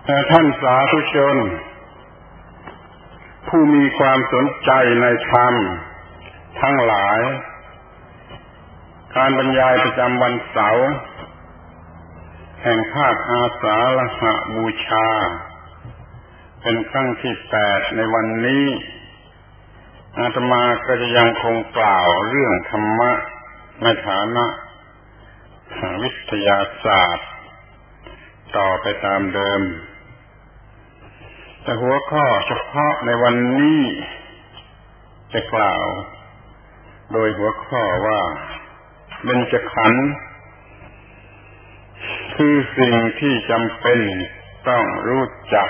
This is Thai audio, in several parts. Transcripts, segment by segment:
ท่านสาธุชนผู้มีความสนใจในธรรมทั้งหลายการบรรยายประจำวันเสาร์แห่งภาคอาสาฬหบูชาเป็นครั้งที่8ในวันนี้อาตมาก็จะยังคงกล่าวเรื่องธรรมะในฐานะวิทยาศาสตร์ต่อไปตามเดิมแต่หัวข้อเฉพาะในวันนี้จะกล่าวโดยหัวข้อว่าเบญจขันธ์คือสิ่งที่จำเป็นต้องรู้จัก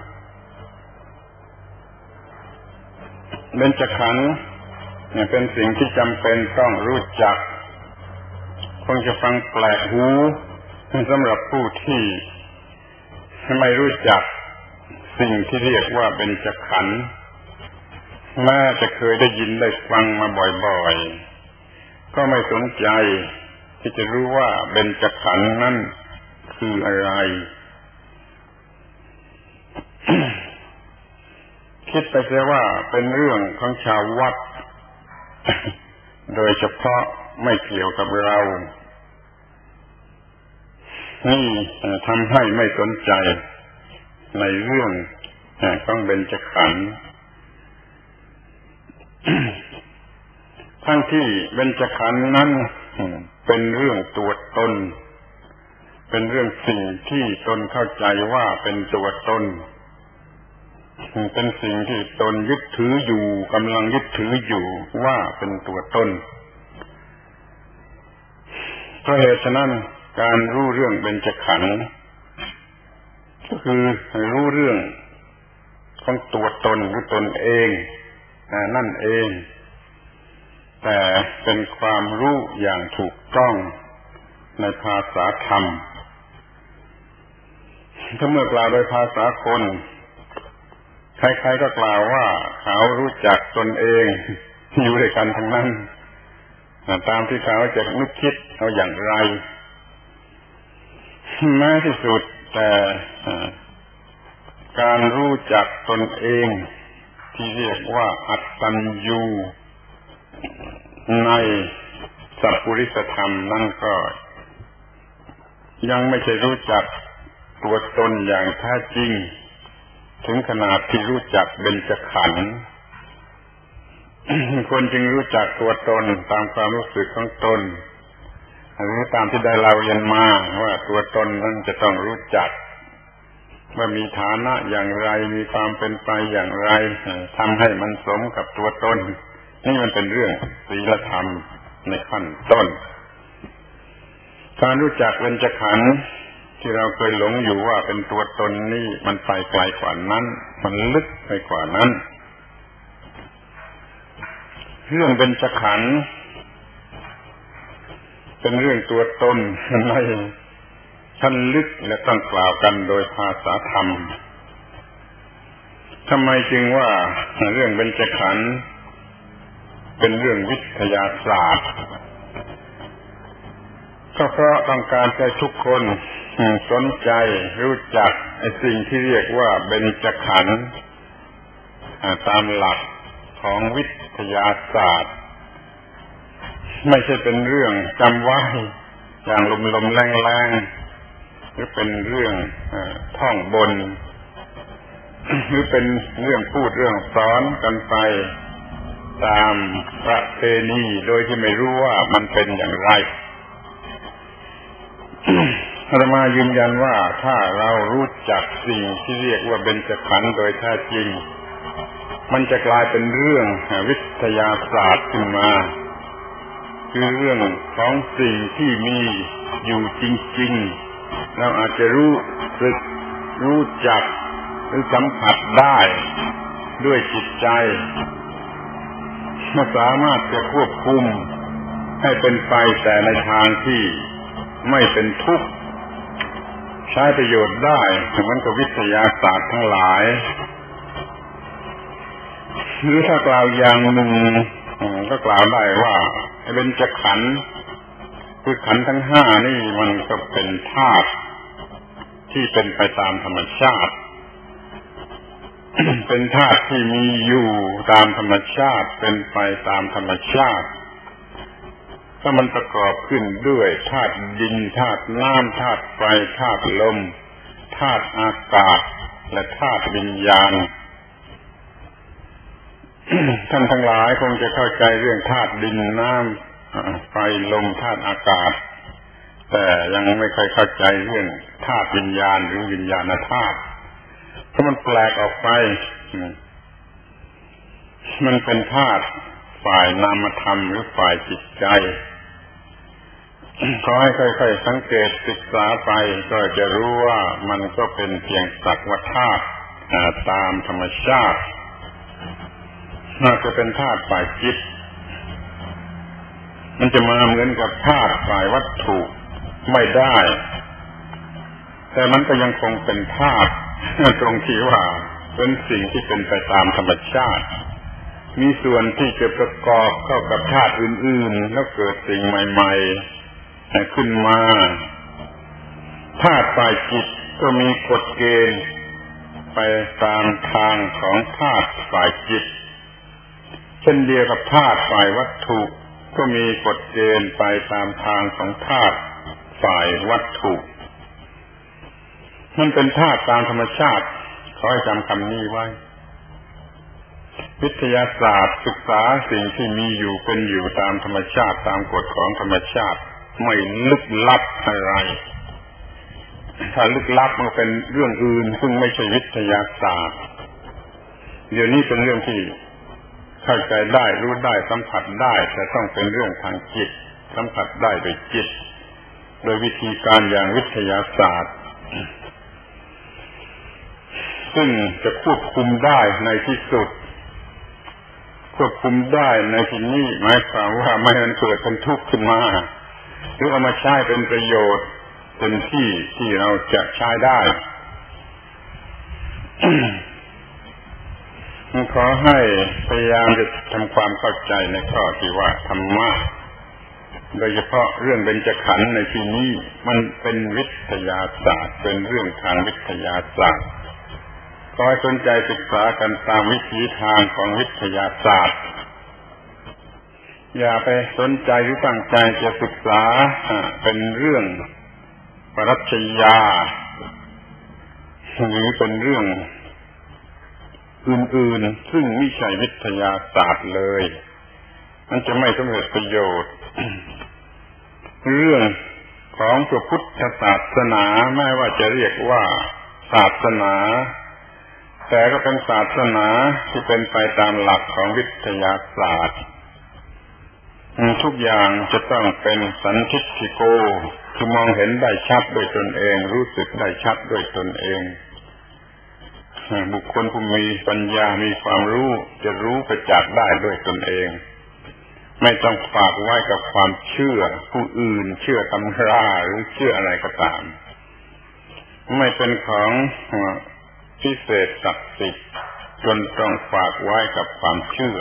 เบญจขันธ์เนี่ยเป็นสิ่งที่จำเป็นต้องรู้จักคงจะฟังแปลกหูสำหรับผู้ที่ไม่รู้จักสิ่งที่เรียกว่าเบญจขันธ์แม้จะเคยได้ยินได้ฟังมาบ่อยๆก็ไม่สนใจที่จะรู้ว่าเบญจขันธ์นั้นคืออะไร คิดไปเสียว่าเป็นเรื่องของชาววัด โดยเฉพาะไม่เกี่ยวกับเรานี่ทำให้ไม่สนใจในเรื่องของเบญจขันธ์ ทั้งที่เบญจขันธ์นั้นเป็นเรื่องตัวตนเป็นเรื่องสิ่งที่ตนเข้าใจว่าเป็นตัวตนเป็นสิ่งที่ตนยึดถืออยู่กำลังยึดถืออยู่ว่าเป็นตัวตนเพราะเหตุฉะนั้นการรู้เรื่องเบญจขันธ์ก็คือรู้เรื่องของตัวตนหรือตนเองนั่นเองแต่เป็นความรู้อย่างถูกต้องในภาษาธรรมถ้าเมื่อกล่าวโดยภาษาคนใครๆก็กล่าวว่าเขารู้จักตนเองอยู่ด้วยกันทั้งนั้นตามที่เขาจะนึกคิดเอาอย่างไรแม้ที่สุดแต่การรู้จักตนเองที่เรียกว่าอัตตัญญูในสัพพุริสธรรมนั่นก็ยังไม่ใช่รู้จักตัวตนอย่างแท้จริงถึงขนาดที่รู้จักเบญจขันธ์ คนจึงรู้จักตัวตนตามความรู้สึกของตนหรือตามที่ได้เราเรียนมาว่าตัวตนนั้นจะต้องรู้จักว่ามีฐานะอย่างไรมีความเป็นไปอย่างไรทำให้มันสมกับตัวตนนี่มันเป็นเรื่องศีลธรรมในขั้นต้นการรู้จักเบญจขันธ์ที่เราเคยหลงอยู่ว่าเป็นตัวตนนี่มันไปไกลกว่านั้นมันลึกไปกว่านั้นเรื่องเบญจขันธ์เป็นเรื่องตัวตนในชั้นลึกและต้องกล่าวกันโดยภาษาธรรมทำไมจึงว่าเรื่องเบญจขันธ์เป็นเรื่องวิทยาศาสตร์ก็เพราะต้องการให้ทุกคนสนใจรู้จักไอ้สิ่งที่เรียกว่าเบญจขันธ์ตามหลักของวิทยาศาสตร์ไม่ใช่เป็นเรื่องจำไว้อย่างลมๆแรงๆหรือเป็นเรื่องท่องบนหรือเป็นเรื่องพูดเรื่องสอนกันไปตามประเพณีโดยที่ไม่รู้ว่ามันเป็นอย่างไรอาตมายืนยันว่าถ้าเรารู้จักสิ่งที่เรียกว่าเบญจขันธ์โดยแท้จริงมันจะกลายเป็นเรื่องวิทยาศาสตร์ขึ้นมาคือเรื่องของสิ่งที่มีอยู่จริงๆเราอาจจะรู้สึกรู้จักหรือสัมผัสได้ด้วยจิตใจไม่สามารถจะควบคุมให้เป็นไปแต่ในทางที่ไม่เป็นทุกข์ใช้ประโยชน์ได้เหมือนกับวิทยาศาสตร์ทั้งหลายหรือถ้ากล่าวอย่างหนึ่งก็กล่าวได้ว่าเบญจขันธ์คือขันธ์ทั้ง5นี่มันก็เป็นธาตุทที่เป็นไปตามธรรมชาติ เป็นธาตุที่มีอยู่ตามธรรมชาติเป็นไปตามธรรมชาติถ้ามันประกอบขึ้นด้วยธาตุดินธาตุน้ำธาตุไฟธาตุลมธาตุอากาศและธาตุวิญญาณ ท่านทั้งหลายคงจะเข้าใจเรื่องธาตุดินน้ำไฟลมธาตุอากาศแต่ยังไม่ค่อยเข้าใจเรื่องธาตุวิญญาณหรือวิญญาณธาตุเพราะมันแปลกออกไปมันเป็นธาตุฝ่ายนามธรรมหรือฝ่ายจิตใจขอให้ค่อยๆสังเกตศึกษาไปก็จะรู้ว่ามันก็เป็นเพียงสักว่าธาตุตามธรรมชาติน่าจะเป็นธาตุฝ่ายจิตมันจะมาเหมือนกับธาตุฝ่ายวัตถุไม่ได้แต่มันก็ยังคงเป็นธาตุตรงที่ว่าเป็นสิ่งที่เป็นไปตามธรรมชาติมีส่วนที่จะประกอบเข้ากับธาตุอื่นๆแล้วเกิดสิ่งใหม่ๆขึ้นมาธาตุฝ่ายจิตก็มีกฎเกณฑ์ไปตามทางของธาตุฝ่ายจิตเช่นเดียวกับธาตุฝ่ายวัตถุก็มีกฎเกณฑ์ไปตามทางของธาตุฝ่ายวัตถุมันเป็นธาตุตามธรรมชาติขอให้จำคำนี้ไว้วิทยาศาสตร์ศึกษาสิ่งที่มีอยู่เป็นอยู่ตามธรรมชาติตามกฎของธรรมชาติไม่ลึกลับอะไรถ้าลึกลับมันเป็นเรื่องอื่นซึ่งไม่ใช่วิทยาศาสตร์เดี๋ยวนี้เป็นเรื่องที่เข้าใจได้รู้ได้สัมผัสได้แต่ต้องเป็นเรื่องทางจิตสัมผัสได้โดยจิตโดยวิธีการอย่างวิทยาศาสตร์ซึ่งจะควบคุมได้ในที่สุดควบคุมได้ในที่นี้หมายความว่าไม่ให้มันเกิดเป็นทุกข์ขึ้นมาหรือเอามาใช้เป็นประโยชน์เป็นที่เราจะใช้ได้ ขอให้พยายามจะทำความเข้าใจในข้อที่ว่าธรรมะโดยเฉพาะเรื่องเบญจขันธ์ในที่นี้มันเป็นวิทยาศาสตร์เป็นเรื่องทางวิทยาศาสตร์ขอให้สนใจศึกษากันตามวิถีทางของวิทยาศาสตร์อย่าไปสนใจหรือตั้งใจจะศึกษาเป็นเรื่องปรัชญาหรือเป็นเรื่องอื่นๆซึ่งไม่ใช่วิทยาศาสตร์เลยมันจะไม่สำเร็จประโยชน์เรื่องของพระพุทธศาสนาแม้ว่าจะเรียกว่าศาสนาแต่ก็เป็นศาสนาที่เป็นไปตามหลักของวิทยาศาสตร์ทุกอย่างจะต้องเป็นสันทิฏฐิโกคือมองเห็นได้ชัดด้วยตนเองรู้สึกได้ชัดด้วยตนเองบุคคลผู้มีปัญญามีความรู้จะรู้ประจักษ์ได้ด้วยตนเองไม่ต้องฝากไว้กับความเชื่อผู้อื่นเชื่อตำราหรือเชื่ออะไรก็ตามไม่เป็นของพิเศษศักดิ์สิทธิ์จนต้องฝากไว้กับความเชื่อ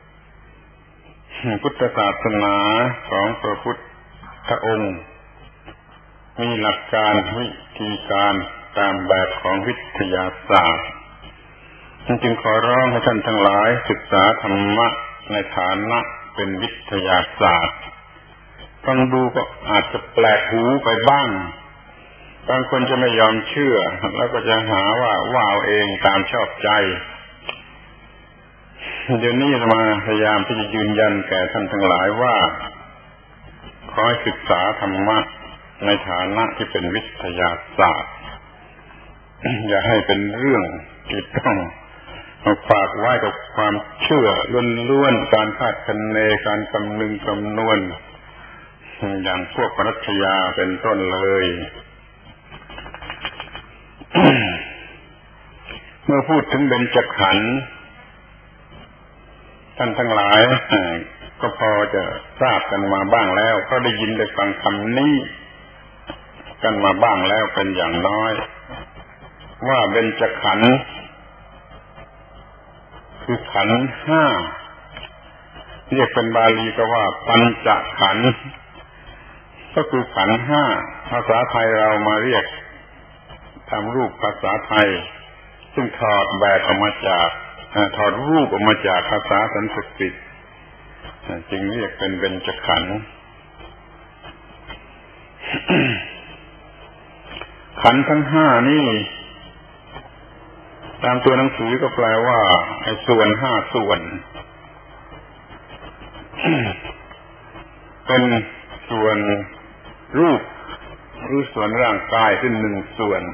พุทธศาสนาของพระพุทธองค์มีหลักการวิธีการตามแบบของวิทยาศาสตร์จึงขอร้องให้ท่านทั้งหลายศึกษาธรรมะในฐานะเป็นวิทยาศาสตร์ฟังดูก็อาจจะแปลกหูไปบ้างบางคนจะไม่ยอมเชื่อแล้วก็จะหาว่าว้าวเองตามชอบใจเดี๋ยวนี้มาพยายามที่จะยืนยันแก่ท่านทั้งหลายว่าขอให้ศึกษาธรรมะในฐานะที่เป็นวิทยาศาสตร์อย่าให้เป็นเรื่องที่ต้องมาฝากไว้กับความเชื่อล้วนๆการคาดคะเนการคำนวณอย่างพวกปรัชญาเป็นต้นเลยเมื่อพูดถึงเบญจขันธ์ท่านทั้งหลายก็พอจะทราบกันมาบ้างแล้วก็ได้ยินได้ฟังคำนี้กันมาบ้างแล้วเป็นอย่างน้อยว่าเบญจขันธ์คือขันธ์ห้าเรียกเป็นบาลีก็ว่าปัญจขันธ์ก็คือขันธ์ห้าภาษาไทยเรามาเรียกทำรูปภาษาไทยซึ่งถอดแบบออกมาจากถอดรูปออกมาจากภาษาสันสกฤตจึงเรียกเป็นเบญจขันธ์ ขันธ์ทั้งห้านี่ตามตัวหนังสือก็แปลว่าไอ้ส่วนห้าส่วน เป็นส่วนรูปหรือส่วนร่างกายขึ้นหนึ่งส่วน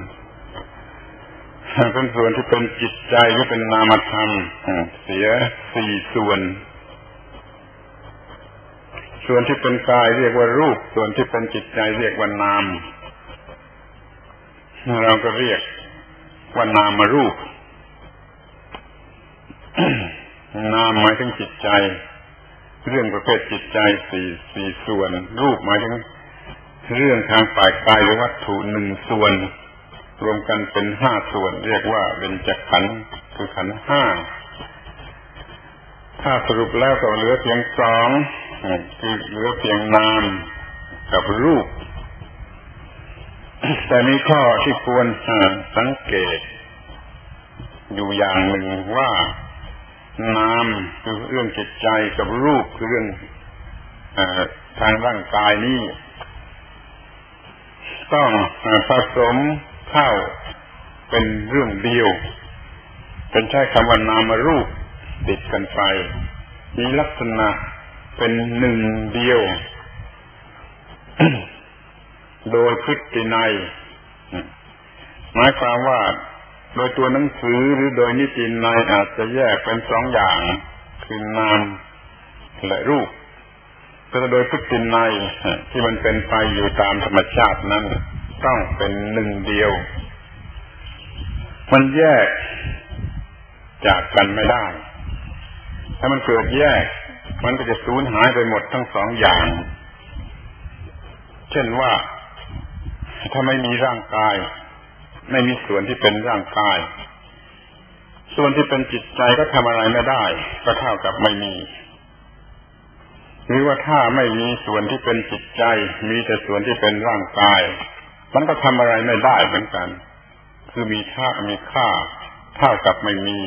เป็นส่วนที่เป็นจิตใจหรือเป็นนามธรรมเสียสี่ส่วนส่วนที่เป็นกายเรียกว่ารูปส่วนที่เป็นจิตใจเรียกว่านามเราก็เรียกว่านามรูป นามหมายถึงจิตใจเรื่องประเภทจิตใจสี่ส่วนรูปหมายถึงเรื่องทางฝ่ายกายหรือวัตถุหนึ่งส่วนรวมกันเป็นห้าส่วนเรียกว่าเบญจขันธ์คือขันธ์ห้าถ้าสรุปแล้วก็เหลือเพียงสองคือเหลือเพียงนามกับรูปแต่มีข้อที่ควรสังเกตอยู่อย่างหนึ่งว่านามคือเรื่องจิตใจกับรูปคือเรื่องทางร่างกายนี้ต้องผสมเข้าเป็นเรื่องเดียวเป็นใช้คำว่านามรูปติดกันไปมีลักษณะเป็นหนึ่งเดียว โดยพฤตินัยหมายความว่าโดยตัวหนังสือหรือโดยนิตินัยอาจจะแยกเป็นสองอย่างคือนามและรูปแต่โดยพฤตินัยที่มันเป็นไปอยู่ตามธรรมชาตินั้นต้องเป็นหนึ่งเดียวมันแยกจากกันไม่ได้ถ้ามันเกิดแยกมันก็จะสูญหายไปหมดทั้งสองอย่างเช่นว่าถ้าไม่มีร่างกายไม่มีส่วนที่เป็นร่างกายส่วนที่เป็นจิตใจก็ทำอะไรไม่ได้ก็เท่ากับไม่มีหรือว่าถ้าไม่มีส่วนที่เป็นจิตใจมีแต่ส่วนที่เป็นร่างกายมันก็ทำอะไรไม่ได้เหมือนกันคือมีค่าเท่ากับไม่มี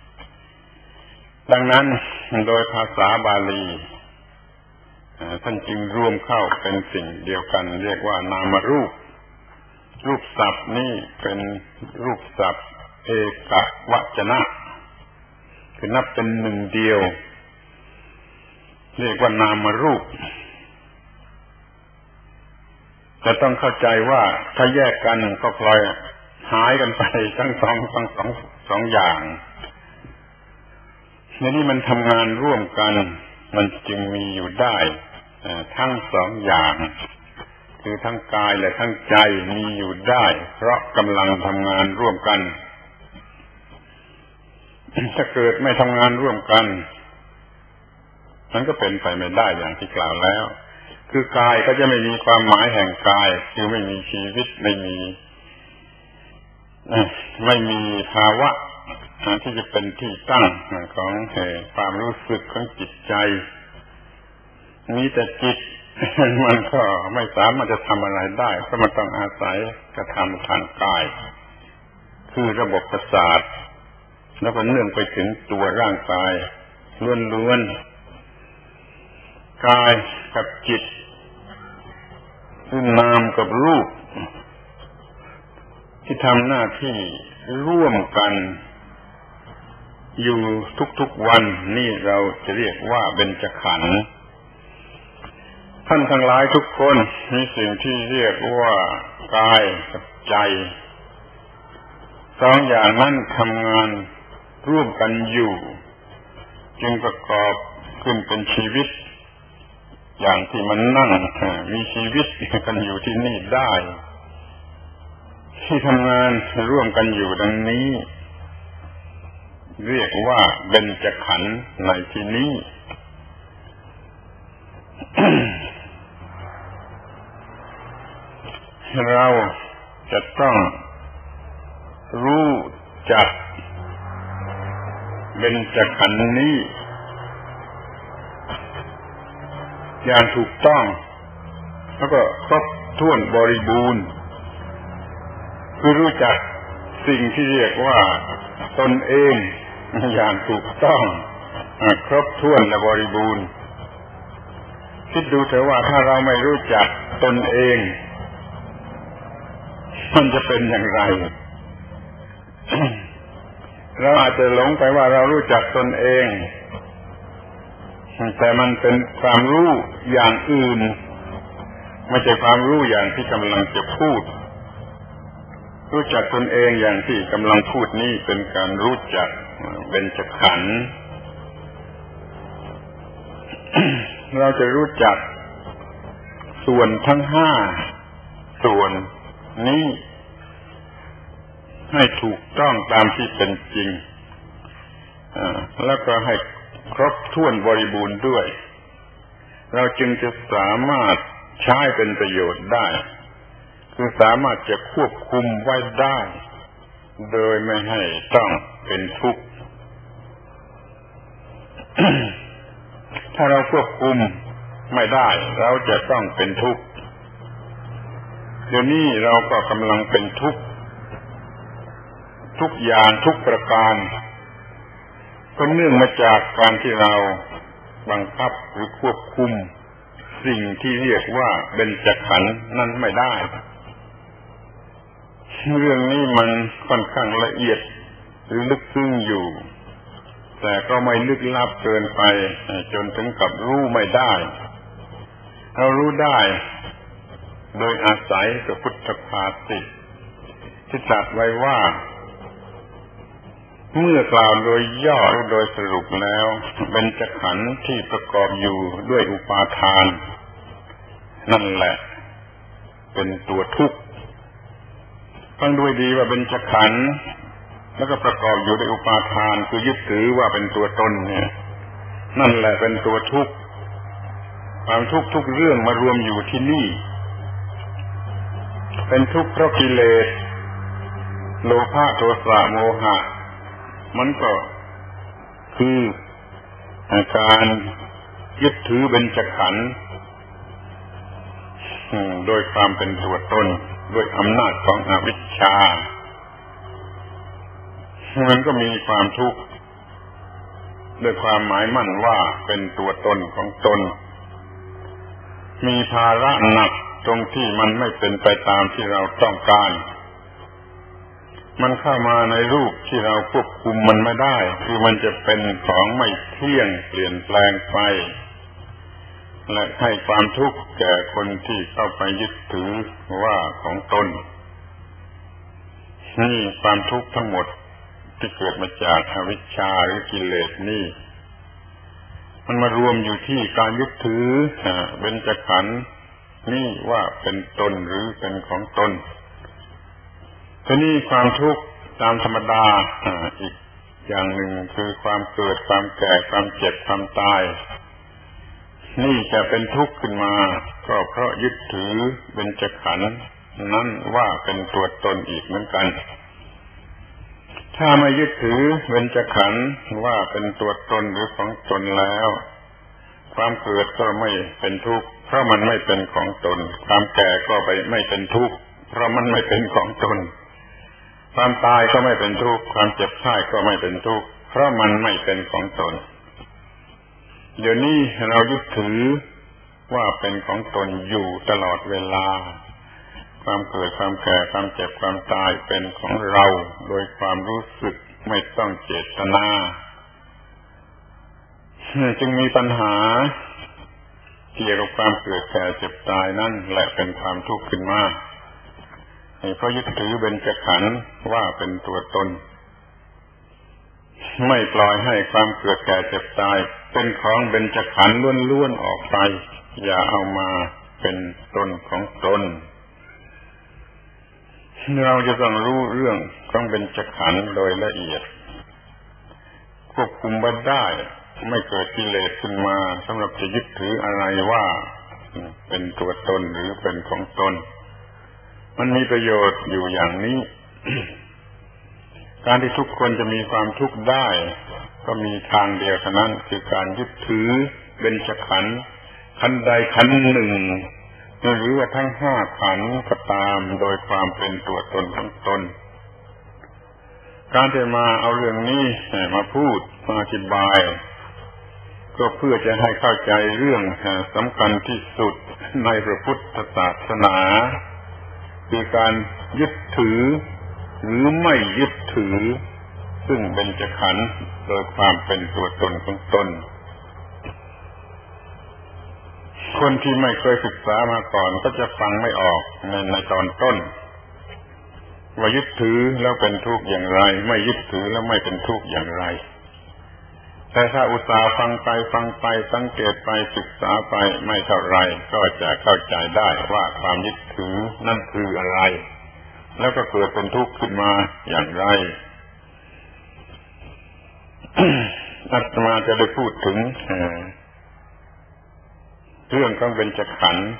ดังนั้นโดยภาษาบาลีท่านจึงรวมเข้าเป็นสิ่งเดียวกันเรียกว่านามรูปรูปศัพท์นี่เป็นรูปศัพท์เอกวจนะคือนับเป็นหนึ่งเดียวเรียกว่านามรูปแต่ต้องเข้าใจว่าถ้าแยกกันก็พลอยหายกันไปทั้งสองอย่างในนี้มันทำงานร่วมกันมันจึงมีอยู่ได้ทั้งสองอย่างคือทั้งกายและทั้งใจมีอยู่ได้เพราะกำลังทำงานร่วมกันถ้าเกิดไม่ทำงานร่วมกันมันก็เป็นไปไม่ได้อย่างที่กล่าวแล้วคือกายก็จะไม่มีความหมายแห่งกายคือไม่มีชีวิตไม่มีภาวะที่จะเป็นที่ตั้งของความรู้สึกของจิตใจมีแต่จิตมันก็ไม่สามารถจะทำอะไรได้เพราะมันต้องอาศัยกระทำทางกายคือระบบประสาทแล้วก็เนื่องไปถึงตัวร่างกายล้วนๆกายกับจิตคือนามกับรูปที่ทำหน้าที่ร่วมกันอยู่ทุกๆวันนี่เราจะเรียกว่าเบญจขันธ์ท่านทั้งหลายทุกคนมีสิ่งที่เรียกว่ากายกับใจสองอย่างนั้นทำงานร่วมกันอยู่จึงประกอบขึ้นเป็นชีวิตอย่างที่มันนั่งมีชีวิตกันอยู่ที่นี่ได้ที่ทำงานร่วมกันอยู่ดังนี้เรียกว่าเบญจขันธ์ในที่นี้ เราจะต้องรู้จักเบญจขันธ์นี้อย่างถูกต้องแล้วก็ครบถ้วนบริบูรณ์คือรู้จักสิ่งที่เรียกว่าตนเองอย่างถูกต้องครบถ้วนและบริบูรณ์คิดดูเถอะว่าถ้าเราไม่รู้จักตนเองมันจะเป็นอย่างไร เราอาจจะหลงไปว่าเรารู้จักตนเองแต่มันเป็นความรู้อย่างอื่นไม่ใช่ความรู้อย่างที่กำลังจะพูดรู้จักตนเองอย่างที่กำลังพูดนี่เป็นการรู้จักเบญจขันธ์ เราจะรู้จักส่วนทั้งห้าส่วนนี้ให้ถูกต้องตามที่เป็นจริงแล้วก็ให้ครบถ้วนบริบูรณ์ด้วยเราจึงจะสามารถใช้เป็นประโยชน์ได้คือสามารถจะควบคุมไว้ได้โดยไม่ให้ต้องเป็นทุกข์ ถ้าเราควบคุมไม่ได้เราจะต้องเป็นทุกข์เดี๋ยวนี้เราก็กำลังเป็นทุกข์ทุกอย่างทุกประการก็เนื่องมาจากการที่เราบังคับหรือควบคุมสิ่งที่เรียกว่าเบญจขันธ์นั้นไม่ได้เรื่องนี้มันค่อนข้างละเอียดหรือลึกซึ้งอยู่แต่ก็ไม่ลึกลับเกินไปจนถึงกับรู้ไม่ได้เรารู้ได้โดยอาศัยพระพุทธภาษิตที่ตรัสไว้ว่าเมื่อกล่าวโดยย่อหรือโดยสรุปแล้วเบญจขันธ์ที่ประกอบอยู่ด้วยอุปาทานนั่นแหละเป็นตัวทุกข์ฟังดูดีว่าเบญจขันธ์แล้วก็ประกอบอยู่ด้วยอุปาทานคือยึดถือว่าเป็นตัวตนเนี่ยนั่นแหละเป็นตัวทุกข์ความทุกข์ทุกเรื่องมารวมอยู่ที่นี่เป็นทุกข์เพราะกิเลสโลภะโทสะโมหะมันก็คือการยึดถือเบญจขันธ์โดยความเป็นตัวตนด้วยอำนาจของอวิชชามันก็มีความทุกข์ด้วยความหมายมั่นว่าเป็นตัวตนของตนมีภาระหนักตรงที่มันไม่เป็นไปตามที่เราต้องการมันเข้ามาในรูปที่เราควบคุมมันไม่ได้คือมันจะเป็นของไม่เที่ยงเปลี่ยนแปลงไปและให้ความทุกข์แก่คนที่เข้าไปยึดถือว่าของตนนี่ความทุกข์ทั้งหมดที่เกิดมาจากอวิชชาหรือกิเลสนี่มันมารวมอยู่ที่การยึดถือเบญจขันธ์นี่ว่าเป็นตนหรือเป็นของตนทีนี้ความทุกข์ตามธรรมดาอีกอย่างหนึ่งคือความเกิดความแก่ความเจ็บความตายนี่จะเป็นทุกข์ขึ้นมาก็เพราะยึดถือเบญจขันธ์นั้นว่าเป็นตัวตนอีกเหมือนกันถ้าไม่ยึดถือเบญจขันธ์ว่าเป็นตัวตนหรือของตนแล้วความเกิดก็ไม่เป็นทุกข์เพราะมันไม่เป็นของตนความแก่ก็ไม่เป็นทุกข์เพราะมันไม่เป็นของตนความตายก็ไม่เป็นทุกข์ความเจ็บไข้ก็ไม่เป็นทุกข์เพราะมันไม่เป็นของตนเดี๋ยวนี้เรายึดถือว่าเป็นของตนอยู่ตลอดเวลาความเกิดความแก่ความเจ็บความตายเป็นของเราโดยความรู้สึกไม่ต้องเจตนาจึงมีปัญหาเกี่ยวกับความเกิดแก่เจ็บตายนั่นแหละเป็นความทุกข์ขึ้นมาเพราะยึดถือเบญจขันธ์ว่าเป็นตัวตนไม่ปล่อยให้ความเกิดแก่เจ็บตายเป็นของเบญจขันธ์ล้วนๆออกไปอย่าเอามาเป็นตนของตนเราจะต้องรู้เรื่องของเบญจขันธ์โดยละเอียดควบคุมบัดได้ไม่เกิดกิเลสขึ้นมาสำหรับจะยึดถืออะไรว่าเป็นตัวตนหรือเป็นของตนมันมีประโยชน์อยู่อย่างนี้ การที่ทุกคนจะมีความทุกข์ได้ก็มีทางเดียวเท่านั้นคือการยึดถือเบญจขันธ์ขันธ์ใดขันธ์หนึ่งหรือว่าทั้งห้าขันธ์ก็ตามโดยความเป็นตัวตนของตนการที่มาเอาเรื่องนี้มาพูดมาอธิบายก็เพื่อจะให้เข้าใจเรื่องสำคัญที่สุดในพระพุทธศาสนาคือการยึดถือหรือไม่ยึดถือซึ่งเบญจขันธ์โดยความเป็นตัวตนของตนคนที่ไม่เคยศึกษามาก่อนก็จะฟังไม่ออกในตอนต้นว่ายึดถือแล้วเป็นทุกข์อย่างไรไม่ยึดถือแล้วไม่เป็นทุกข์อย่างไรแต่ถ้าอุตส่าห์ฟังไปสังเกตไปศึกษาไปไม่เท่าไรก็จะเข้าใจได้ว่าความยึดถือนั่นคืออะไรแล้วก็เกิดเป็นทุกข์ขึ้นมาอย่างไร อาตมาจะได้พูดถึงเรื่องของเบญจขันธ์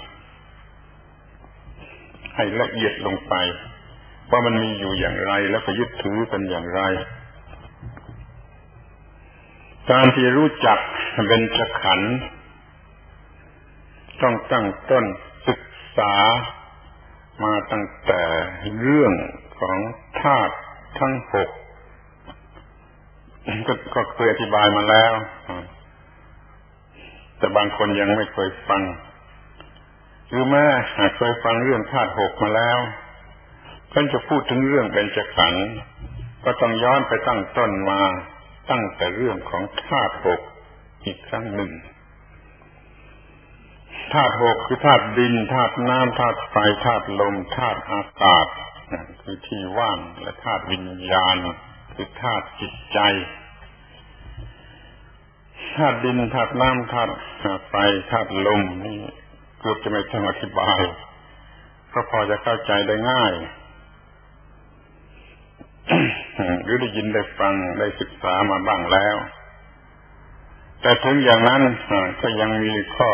ให้ละเอียดลงไปว่ามันมีอยู่อย่างไรแล้วก็ยึดถือกันอย่างไรการที่รู้จักเบญจขันธ์ต้องตั้งต้นศึกษามาตั้งแต่เรื่องของธาตุทั้งหกก็เคยอธิบายมาแล้วแต่บางคนยังไม่เคยฟังหรือแม้เคยฟังเรื่องธาตุหกมาแล้วก็จะพูดถึงเรื่องเบญจขันธ์ก็ต้องย้อนไปตั้งต้นมาตั้งแต่เรื่องของธาตุหกอีกครั้งหนึ่งธาตุหกคือธาตุดินธาตุน้ำธาตุไฟธาตุลมธาตุอากาศคือที่ว่างและธาตุวิญญาณคือธาตุจิตใจธาตุดินธาตุน้ำธาตุไฟธาตุลมนี่เกือบจะไม่ต้องอธิบายก็พอจะเข้าใจได้ง่ายหรือได้ยินได้ฟังได้ศึกษามาบ้างแล้วแต่ถึงอย่างนั้นก็ยังมีข้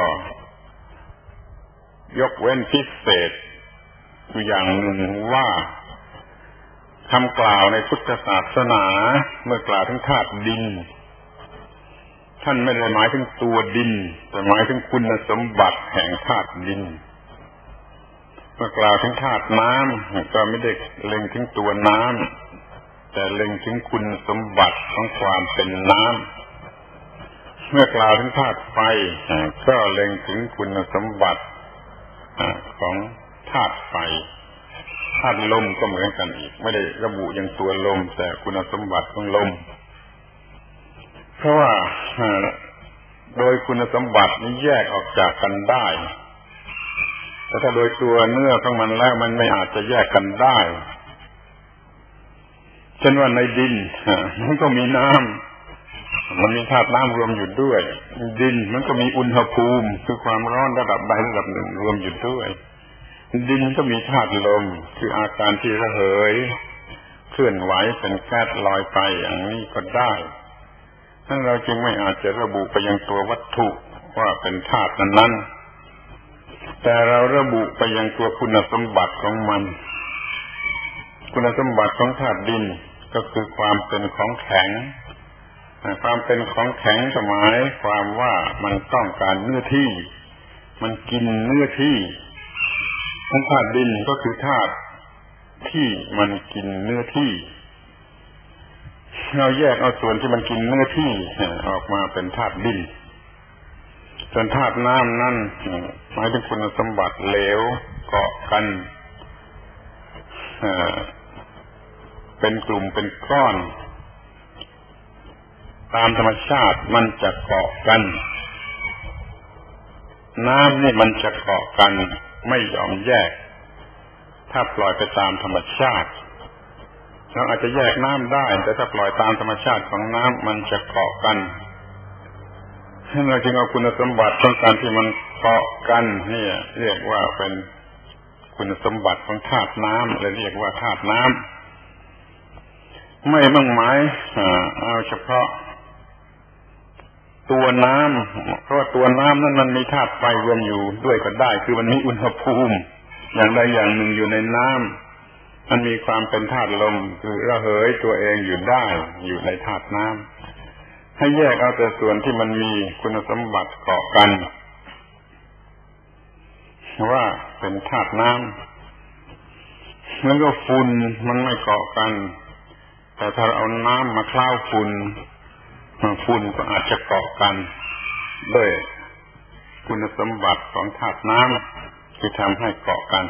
อยกเว้นพิเศษอยู่อย่างหนึ่งว่าคำกล่าวในพุทธศาสนาเมื่อกล่าวถึงธาตุดินท่านไม่ได้หมายถึงตัวดินแต่หมายถึงคุณสมบัติแห่งธาตุดินเมื่อกล่าวถึงธาตุน้ำก็ไม่ได้เล็งถึงตัวน้ำแต่เล็งถึงคุณสมบัติของความเป็นน้ำเมื่อกล่าวถึงธาตุไฟก็เล็งถึงคุณสมบัติของธาตุไฟธาตุลมก็เหมือนกันอีกไม่ได้ระบุอย่างตัวลมแต่คุณสมบัติของลมเพราะว่าโดยคุณสมบัตินี้แยกออกจากกันได้แต่ถ้าโดยตัวเนื้อของมันแล้วมันไม่อาจจะแยกกันได้เช่นว่าในดินมันก็มีน้ำมันมีธาตุน้ำรวมอยู่ด้วยดินมันก็มีอุณหภูมิคือความร้อนระดับใดระดับหนึ่งรวมอยู่ด้วยดินก็มีธาตุลมคืออาการที่ระเหยเคลื่อนไหวเป็นแก๊สลอยไปอย่างนี้ก็ได้นั่นเราจึงไม่อาจจะระบุไปยังตัววัตถุว่าเป็นธาตุนั้นแต่เราระบุไปยังตัวคุณสมบัติของมันคุณสมบัติของธาตุดินก็คือความเป็นของแข็งความเป็นของแข็งหมายความว่ามันต้องการเนื้อที่มันกินเนื้อที่ของธาตุดินก็คือธาตุที่มันกินเนื้อที่เราแยกเอาส่วนที่มันกินเนื้อที่ออกมาเป็นธาตุดินส่วนธาตุน้ำนั่นหมายถึงคุณสมบัติเหลวเกาะกันเป็นกลุ่มเป็นก้อนตามธรรมชาติมันจะเกาะกันน้ำนี่มันจะเกาะกันไม่ยอมแยกถ้าปล่อยไปตามธรรมชาติเราอาจจะแยกน้ำได้แต่ถ้าปล่อยตามธรรมชาติของน้ำมันจะเกาะกันเราจึงเอาคุณสมบัติของการที่มันเกาะกันนี่เรียกว่าเป็นคุณสมบัติของธาตุน้ำเลยเรียกว่าธาตุน้ำไม่ต้องหมายเอาเฉพาะตัวน้ำเพราะว่าตัวน้ำนั้นมันมีธาตุไฟรวมอยู่ด้วยก็ได้คือมันมีอุณหภูมิอย่างใดอย่างหนึ่งอยู่ในน้ำมันมีความเป็นธาตุลมคือระเหยตัวเองอยู่ได้อยู่ในธาตุน้ำให้แยกเอาแต่ส่วนที่มันมีคุณสมบัติเกาะกันว่าเป็นธาตุน้ำแล้วก็ฝุ่นมันไม่เกาะกันแต่ถ้าเอาน้ำมาเคล้าฝุ่นก็อาจจะเกาะกันด้วยคุณสมบัติของธาตุน้ำที่ทำให้เกาะกัน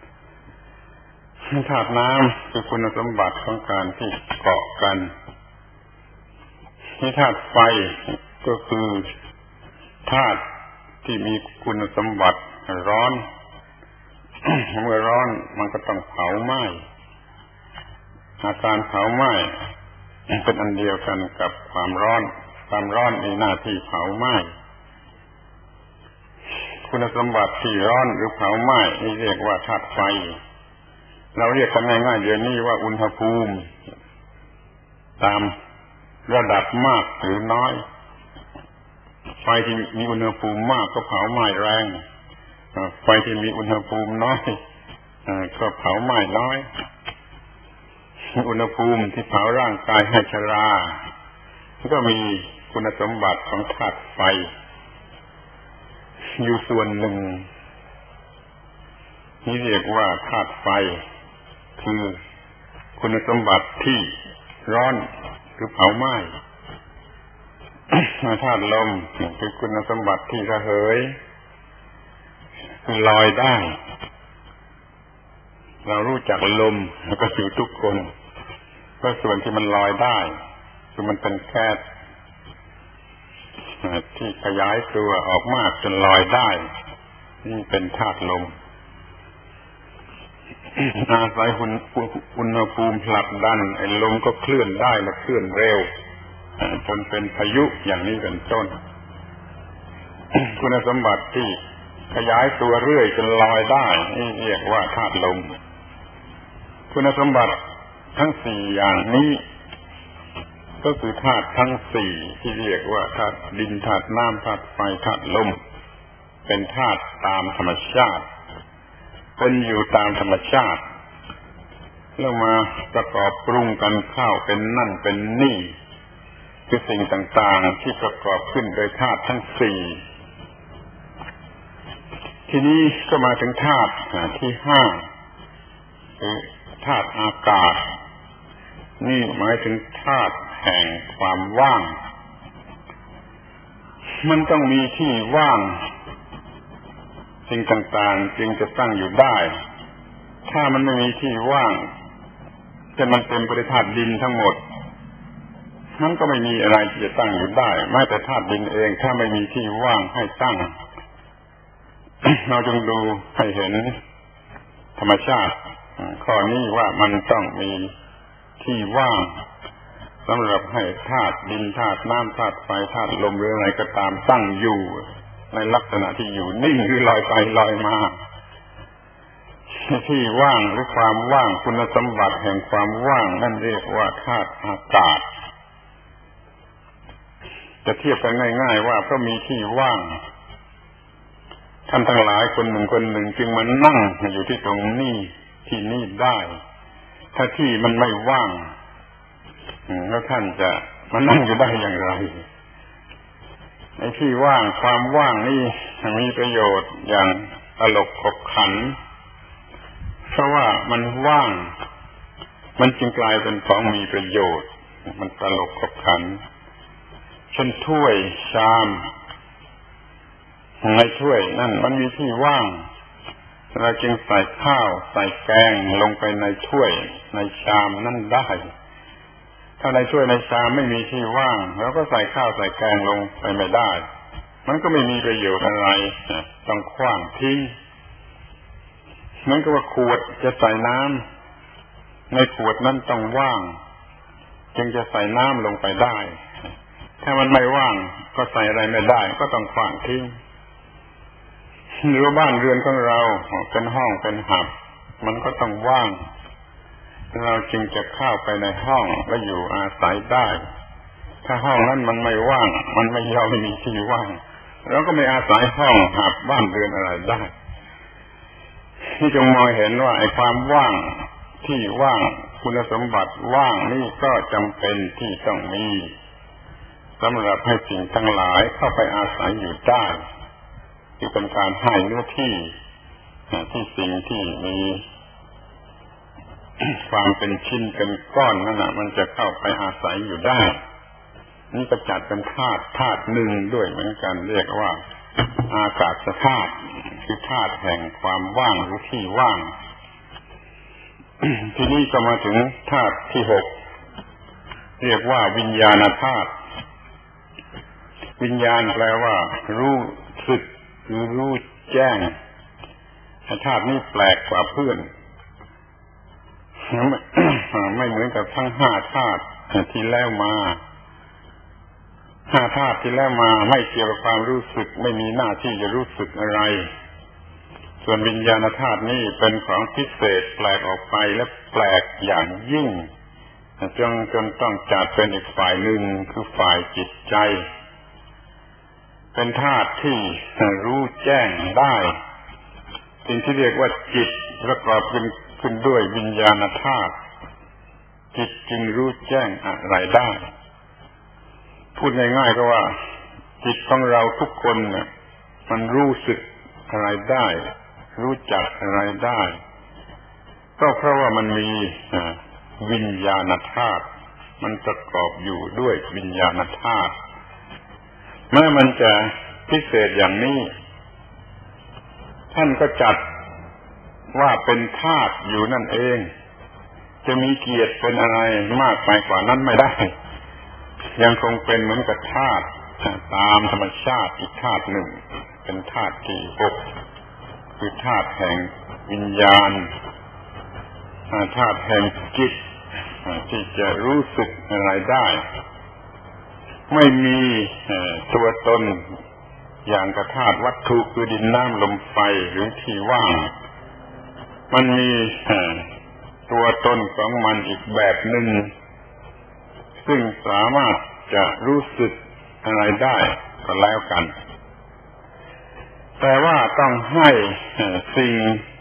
ธาตุน้ำคือคุณสมบัติของการที่เกาะกันธาตุไฟก็คือธาตุที่มีคุณสมบัติร้อน เมื่อร้อนมันก็ต้องเผาไหม้อาการเผาไหม้เป็นอันเดียวกันกับความร้อนมีหน้าที่เผาไหม้คุณสมบัติที่ร้อนหรือเผาไหม้นี่เรียกว่าธาตุไฟเราเรียกกันง่ายๆเดี๋ยวนี้ว่าอุณหภูมิตามระดับมากหรือน้อยไฟที่มีอุณหภูมิมากก็เผาไหม้แรงไฟที่มีอุณหภูมิน้อยก็เผาไหม้น้อยอุณหภูมิที่เผาร่างกายให้ชราก็มีคุณสมบัติของธาตุไฟอยู่ส่วนหนึ่งนี่เรียกว่าธาตุไฟคือคุณสมบัติที่ร้อนหรือเผาไหม้ธาตุลมคือคุณสมบัติที่ระเหยลอยได้เรารู้จักลมแล้วก็อยู่ทุกคนก็ส่วนที่มันลอยได้คือมันเป็นแก๊สที่ขยายตัวออกมากจนลอยได้นี่เป็นธาตุลมอาศัยอุณหภูมิผลักดันไอ้ลมก็เคลื่อนได้และเคลื่อนเร็วจนเป็นพายุอย่างนี้เป็นต้นคุณสมบัติที่ขยายตัวเรื่อยจนลอยได้นี่เรียกว่าธาตุลมคุณสมบัติทั้งสี่อย่างนี้ก็คือธาตุทั้งสี่ที่เรียกว่าธาตุดินธาตุน้ำธาตุไฟธาตุลมเป็นธาตุตามธรรมชาติเป็นอยู่ตามธรรมชาติแล้วมาประกอบปรุงกันเข้าเป็นนั่นเป็นนี่คือสิ่งต่างๆที่ประกอบขึ้นโดยธาตุทั้งสี่ทีนี้ก็มาถึงธาตุที่ห้าคือธาตุอากาศนี่หมายถึงธาตุแห่งความว่างมันต้องมีที่ว่างสิ่งต่างๆจึงจะตั้งอยู่ได้ถ้ามันไม่มีที่ว่างจะมันเต็มไปด้วยธาตุดินทั้งหมดมันก็ไม่มีอะไรที่จะตั้งอยู่ได้แม้แต่ธาตุดินเองถ้าไม่มีที่ว่างให้ตั้ง เราจงดูให้เห็นธรรมชาติข้อนี้ว่ามันต้องมีที่ว่างสำหรับให้ธาตุดินธาตุน้ำธาตุไฟธาตุลมหรืออะไรก็ตามตั้งอยู่ในลักษณะที่อยู่นิ่งหรือลอยไปลอยมาที่ว่างหรือความว่างคุณสมบัติแห่งความว่างนั่นเรียกว่าธาตุอากาศจะเทียบกันง่ายๆว่าเพราะมีที่ว่างท่านทั้งหลายคนหนึ่งจึงมานั่งอยู่ที่ตรงนี้ที่นี่ได้ถ้าที่มันไม่ว่างแล้วท่านจะมานั่งอยู่ได้อย่างไรในที่ว่างความว่างนี่มีประโยชน์อย่างตลกขบขันเพราะว่ามันว่างมันจึงกลายเป็นของมีประโยชน์มันตลกขบขันเช่นถ้วยชามในถ้วยนั่นมันมีที่ว่างเราจึงใส่ข้าวใส่แกงลงไปในถ้วยในชามนั่นได้ถ้าในถ้วยในชามไม่มีที่ว่างเราก็ใส่ข้าวใส่แกงลงไปไม่ได้มันก็ไม่มีประโยชน์อะไรต้องขว้างทิ้งเหมือนกับว่าขวดจะใส่น้ำในขวดนั้นต้องว่างจึงจะใส่น้ำลงไปได้ถ้ามันไม่ว่างก็ใส่อะไรไม่ได้ก็ต้องขว้างทิ้งหรือบ้านเรือนของเราเป็นห้องเป็นหับมันก็ต้องว่างเราจึงจะเข้าไปในห้องและอยู่อาศัยได้ถ้าห้องนั้นมันไม่ว่างมันไม่ยอมมีที่ว่างเราก็ไม่อาศัยห้องหับบ้านเรือนอะไรได้ที่จงมองเห็นว่าไอ้ความว่างที่ว่างคุณสมบัติว่างนี่ก็จำเป็นที่ต้องมีสำหรับให้สิ่งทั้งหลายเข้าไปอาศัยอยู่ได้ที่เป็นการให้เนื้อที่ที่สิ่งที่มีความเป็นชิ้นเป็นก้อนนั่นน่ะมันจะเข้าไปอาศัยอยู่ได้นี่ก็จัดเป็นธาตุหนึ่งด้วยเหมือนกันเรียกว่าอากาศธาตุคือธาตุแห่งความว่างหรือที่ว่าง ทีนี้ก็มาถึงธาตุที่หกเรียกว่าวิญญาณธาตุวิญญาณแปลว่ารู้สึกหรือรู้แจ้งธาตุนี้แปลกกว่าเพื่อน ไม่เหมือนกับทั้งห้าธาตุที่แล้วมาห้าธาตุที่แล้วมาไม่เกี่ยวกับความรู้สึกไม่มีหน้าที่จะรู้สึกอะไรส่วนวิญญาณธาตุนี้เป็นของพิเศษแปลกออกไปและแปลกอย่างยิ่งจนต้องจัดเป็นอีกฝ่ายหนึ่งคือฝ่ายจิตใจเป็นธาตุที่รู้แจ้งได้สิ่งที่เรียกว่าจิตประกอบขึ้นด้วยวิญญาณธาตุจิตจึงรู้แจ้งอะไรได้พูดง่ายๆก็ว่าจิตของเราทุกคนเนี่ยมันรู้สึกอะไรได้รู้จักอะไรได้ก็เพราะว่ามันมีวิญญาณธาตุมันประกอบอยู่ด้วยวิญญาณธาตุแม้มันจะพิเศษอย่างนี้ท่านก็จัดว่าเป็นธาตุอยู่นั่นเองจะมีเกียรติเป็นอะไรมากไปกว่านั้นไม่ได้ยังคงเป็นเหมือนกับธาตุตามธรรมชาติอีกธาตุหนึ่งเป็นธาตุที่หกคือธาตุแห่งวิญญาณธาตุแห่งจิตที่จะรู้สึกอะไรได้ไม่มีตัวตนอย่างกับธาตุวัตถุคือดินน้ำลมไฟหรือที่ว่างมันมีตัวตนของมันอีกแบบหนึ่งซึ่งสามารถจะรู้สึกอะไรได้ก็แล้วกันแต่ว่าต้องให้สิ่ง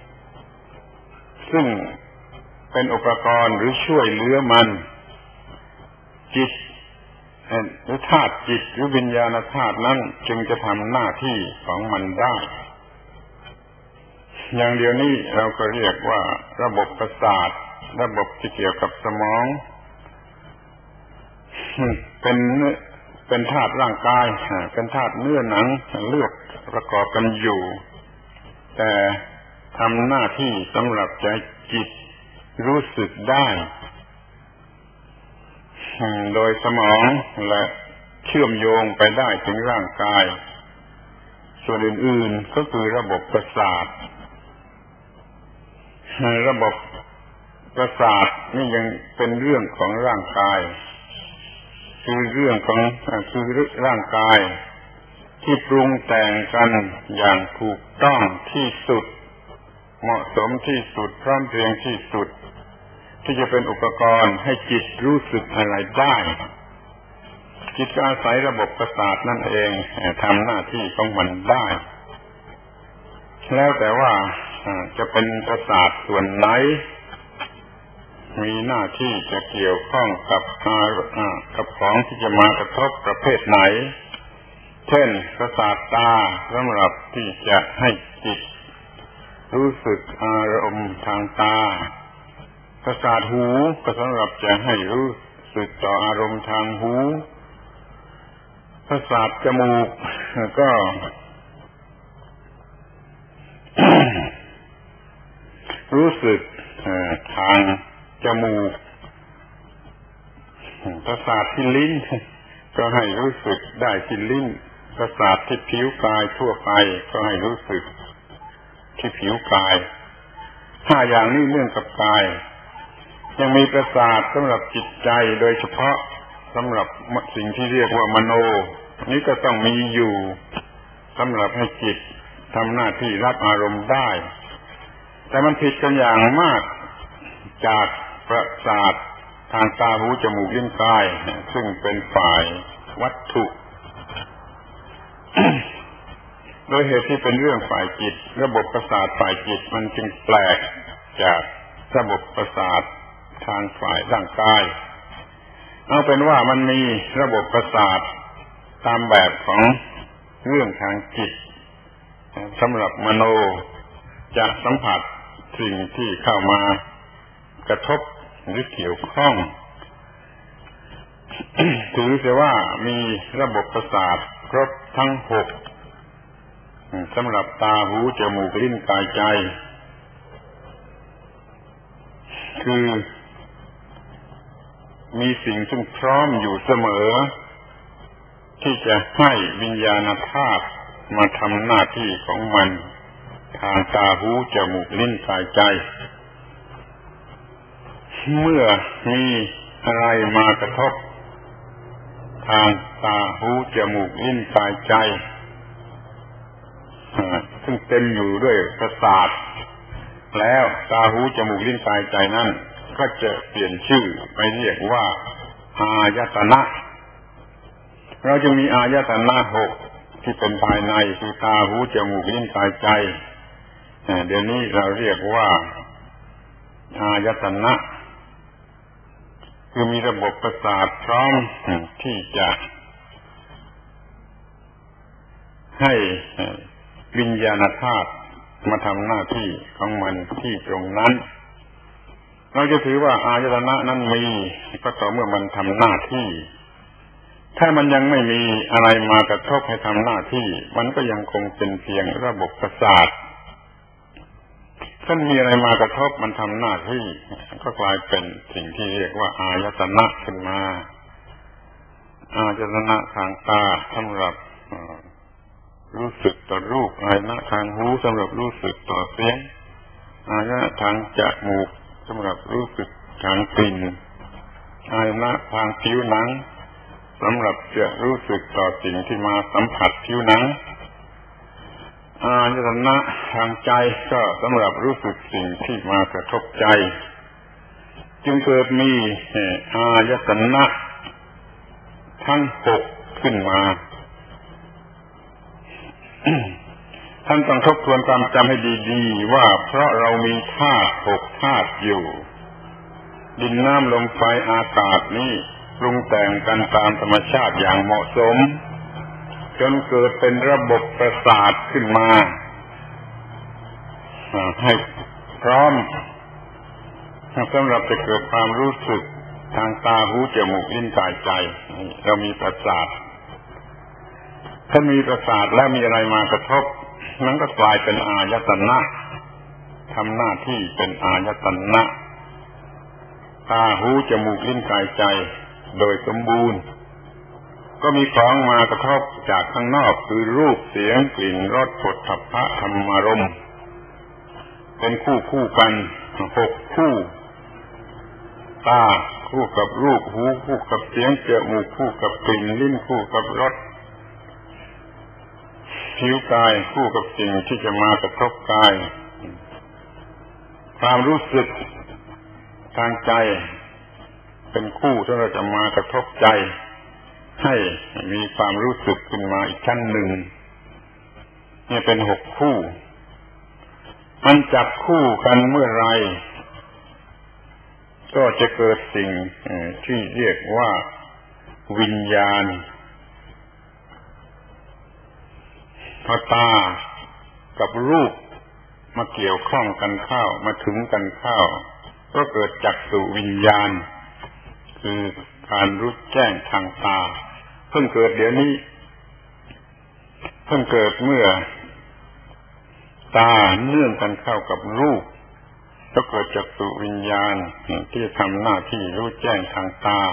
ซึ่งเป็นอุปกรณ์หรือช่วยเหลือมันจิตหรือธาตุจิตหรือวิญญาณธาตุนั้นจึงจะทำหน้าที่ของมันได้อย่างเดียวนี้เราก็เรียกว่าระบบประสาทระบบที่เกี่ยวกับสมองเป็นธาตุร่างกายเป็นธาตุเนื้อหนังเลือดประกอบกันอยู่แต่ทำหน้าที่สำหรับใจจิตรู้สึกได้โดยสมองและเชื่อมโยงไปได้ถึงร่างกายส่วนอื่นๆก็คือระบบประสาทระบบประสาทนี่ยังเป็นเรื่องของร่างกายคือเรื่องของคือร่างกายที่ปรุงแต่งกันอย่างถูกต้องที่สุดเหมาะสมที่สุดพร้อมเพรียงที่สุดที่จะเป็นอุปกรณ์ให้จิตรู้สึกอะไรได้จิตก็อาศัยระบบประสาทนั่นเองทำหน้าที่ของมันได้แล้วแต่ว่าจะเป็นประสาทส่วนไหนมีหน้าที่จะเกี่ยวข้องกับของที่จะมากระทบประเภทไหนเช่นประสาทตาสำหรับที่จะให้จิตรู้สึกอารมณ์ทางตาประสาทหูก็สำหรับจะให้รู้สึกต่ออารมณ์ทางหูประสาทจมูกก็ รู้สึกทางจมูกประสาทที่ลิ้นก็ให้รู้สึกได้ที่ลิ้นประสาทที่ผิวกายทั่วไปก็ให้รู้สึกที่ผิวกายห้าอย่างนี้เนื่องกับกายยังมีประสาทสำหรับจิตใจโดยเฉพาะสำหรับสิ่งที่เรียกว่ามโนนี้ก็ต้องมีอยู่สำหรับให้จิตทำหน้าที่รับอารมณ์ได้แต่มันผิดกันอย่างมากจากประสาททางตาหูจมูกลิ้นกายซึ่งเป็นฝ่ายวัตถุ โดยเหตุที่เป็นเรื่องฝ่ายจิตระบบประสาทฝ่ายจิตมันจึงแปลกจากระบบประสาททางฝ่ายร่างกายเอาเป็นว่ามันมีระบบประสาทตามแบบของเรื่องทางจิตสำหรับมโนจะสัมผัสสิ่งที่เข้ามากระทบหรือเกี่ยวข้องถือเสียว่ามีระบบประสาทครบทั้งหกสำหรับตาหูจมูกลิ้นกายใจคือมีสิ่งซึ่งพร้อมอยู่เสมอที่จะให้วิญญาณธาตุมาทำหน้าที่ของมันทางตาหูจมูกลิ้นกายใจเมื่อมีอะไรมากระทบทางตาหูจมูกลิ้นกายใจซึ่งเต็มอยู่ด้วยประสาทแล้วตาหูจมูกลิ้นกายใจนั้นก็จะเปลี่ยนชื่อไปเรียกว่าอายตนะเราจะมีอายตนะหกที่เป็นภายในคือตาหูจมูกลิ้นกายใจเดี๋ยวนี้เราเรียกว่าอายตนะคือมีระบบประสาทพร้อมที่จะให้วิญญาณธาตุมาทำหน้าที่ของมันที่ตรงนั้นเราจะถือว่าอายตนะนั้นมีก็ต่อเมื่อมันทำหน้าที่ถ้ามันยังไม่มีอะไรมากระทบให้ทำหน้าที่มันก็ยังคงเป็นเพียงระบบประสาทถ้ามีอะไรมากระทบมันทำหน้าที่ก็กลายเป็นสิ่งที่เรียกว่าอายตนะขึ้นมาอายตนะทางตาสำหรับรู้สึกต่อรูปอายตนะทางหูสำหรับรู้สึกต่อเสียงอายตนะทางจมูกสำหรับรู้สึกทางกลิ่นอายตนะทางผิวหนังสำหรับจะรู้สึกต่อสิ่งที่มาสัมผัสผิวหนังอายตนะทางใจก็สำหรับรู้สึกสิ่งที่มากระทบใจจึงเกิดมีอายตนะทั้งหกขึ้นมาท่านต้องทบทวนความจำให้ดีๆว่าเพราะเรามีธาตุหกธาตุอยู่ดินน้ำลมไฟอากาศนี้ปรุงแต่งกันตามธรรมชาติอย่างเหมาะสมจนเกิดเป็นระบบประสาทขึ้นมาให้พร้อมสำหรับจะเกิดความรู้สึกทางตาหูจมูกลิ้นกายใจเรามีประสาทถ้ามีประสาทแล้วมีอะไรมากระทบนั้นก็กลายเป็นอายตนะทำหน้าที่เป็นอายตนะตาหูจมูกลิ้นกายใจโดยสมบูรณ์ก็มีของมากระทบจากข้างนอกคือรูปเสียงกลิ่นรสโผฏฐัพพะธรรมารมณ์เป็นคู่กันหกคู่ตาคู่กับรูปหูคู่กับเสียงจมูกคู่กับกลิ่นลิ้นคู่กับรสผิวกายคู่กับสิ่งที่จะมากระทบกายความรู้สึกทางใจเป็นคู่ที่เราจะมากระทบใจให้มีความรู้สึกขึ้นมาอีกชั้นหนึ่งนี่เป็นหกคู่มันจับคู่กันเมื่อไรก็จะเกิดสิ่งที่เรียกว่าวิญญาณพอตากับรูปมาเกี่ยวข้องกันเข้ามาถึงกันเข้าก็เกิดจักษุวิญญาณคือการรู้แจ้งทางตาเพิ่งเกิดเดี๋ยวนี้เพิ่งเกิดเมื่อตาเนื่องกันเข้ากับรูปก็เกิดจักษุวิญญาณที่ทำหน้าที่รู้แจ้งทางตา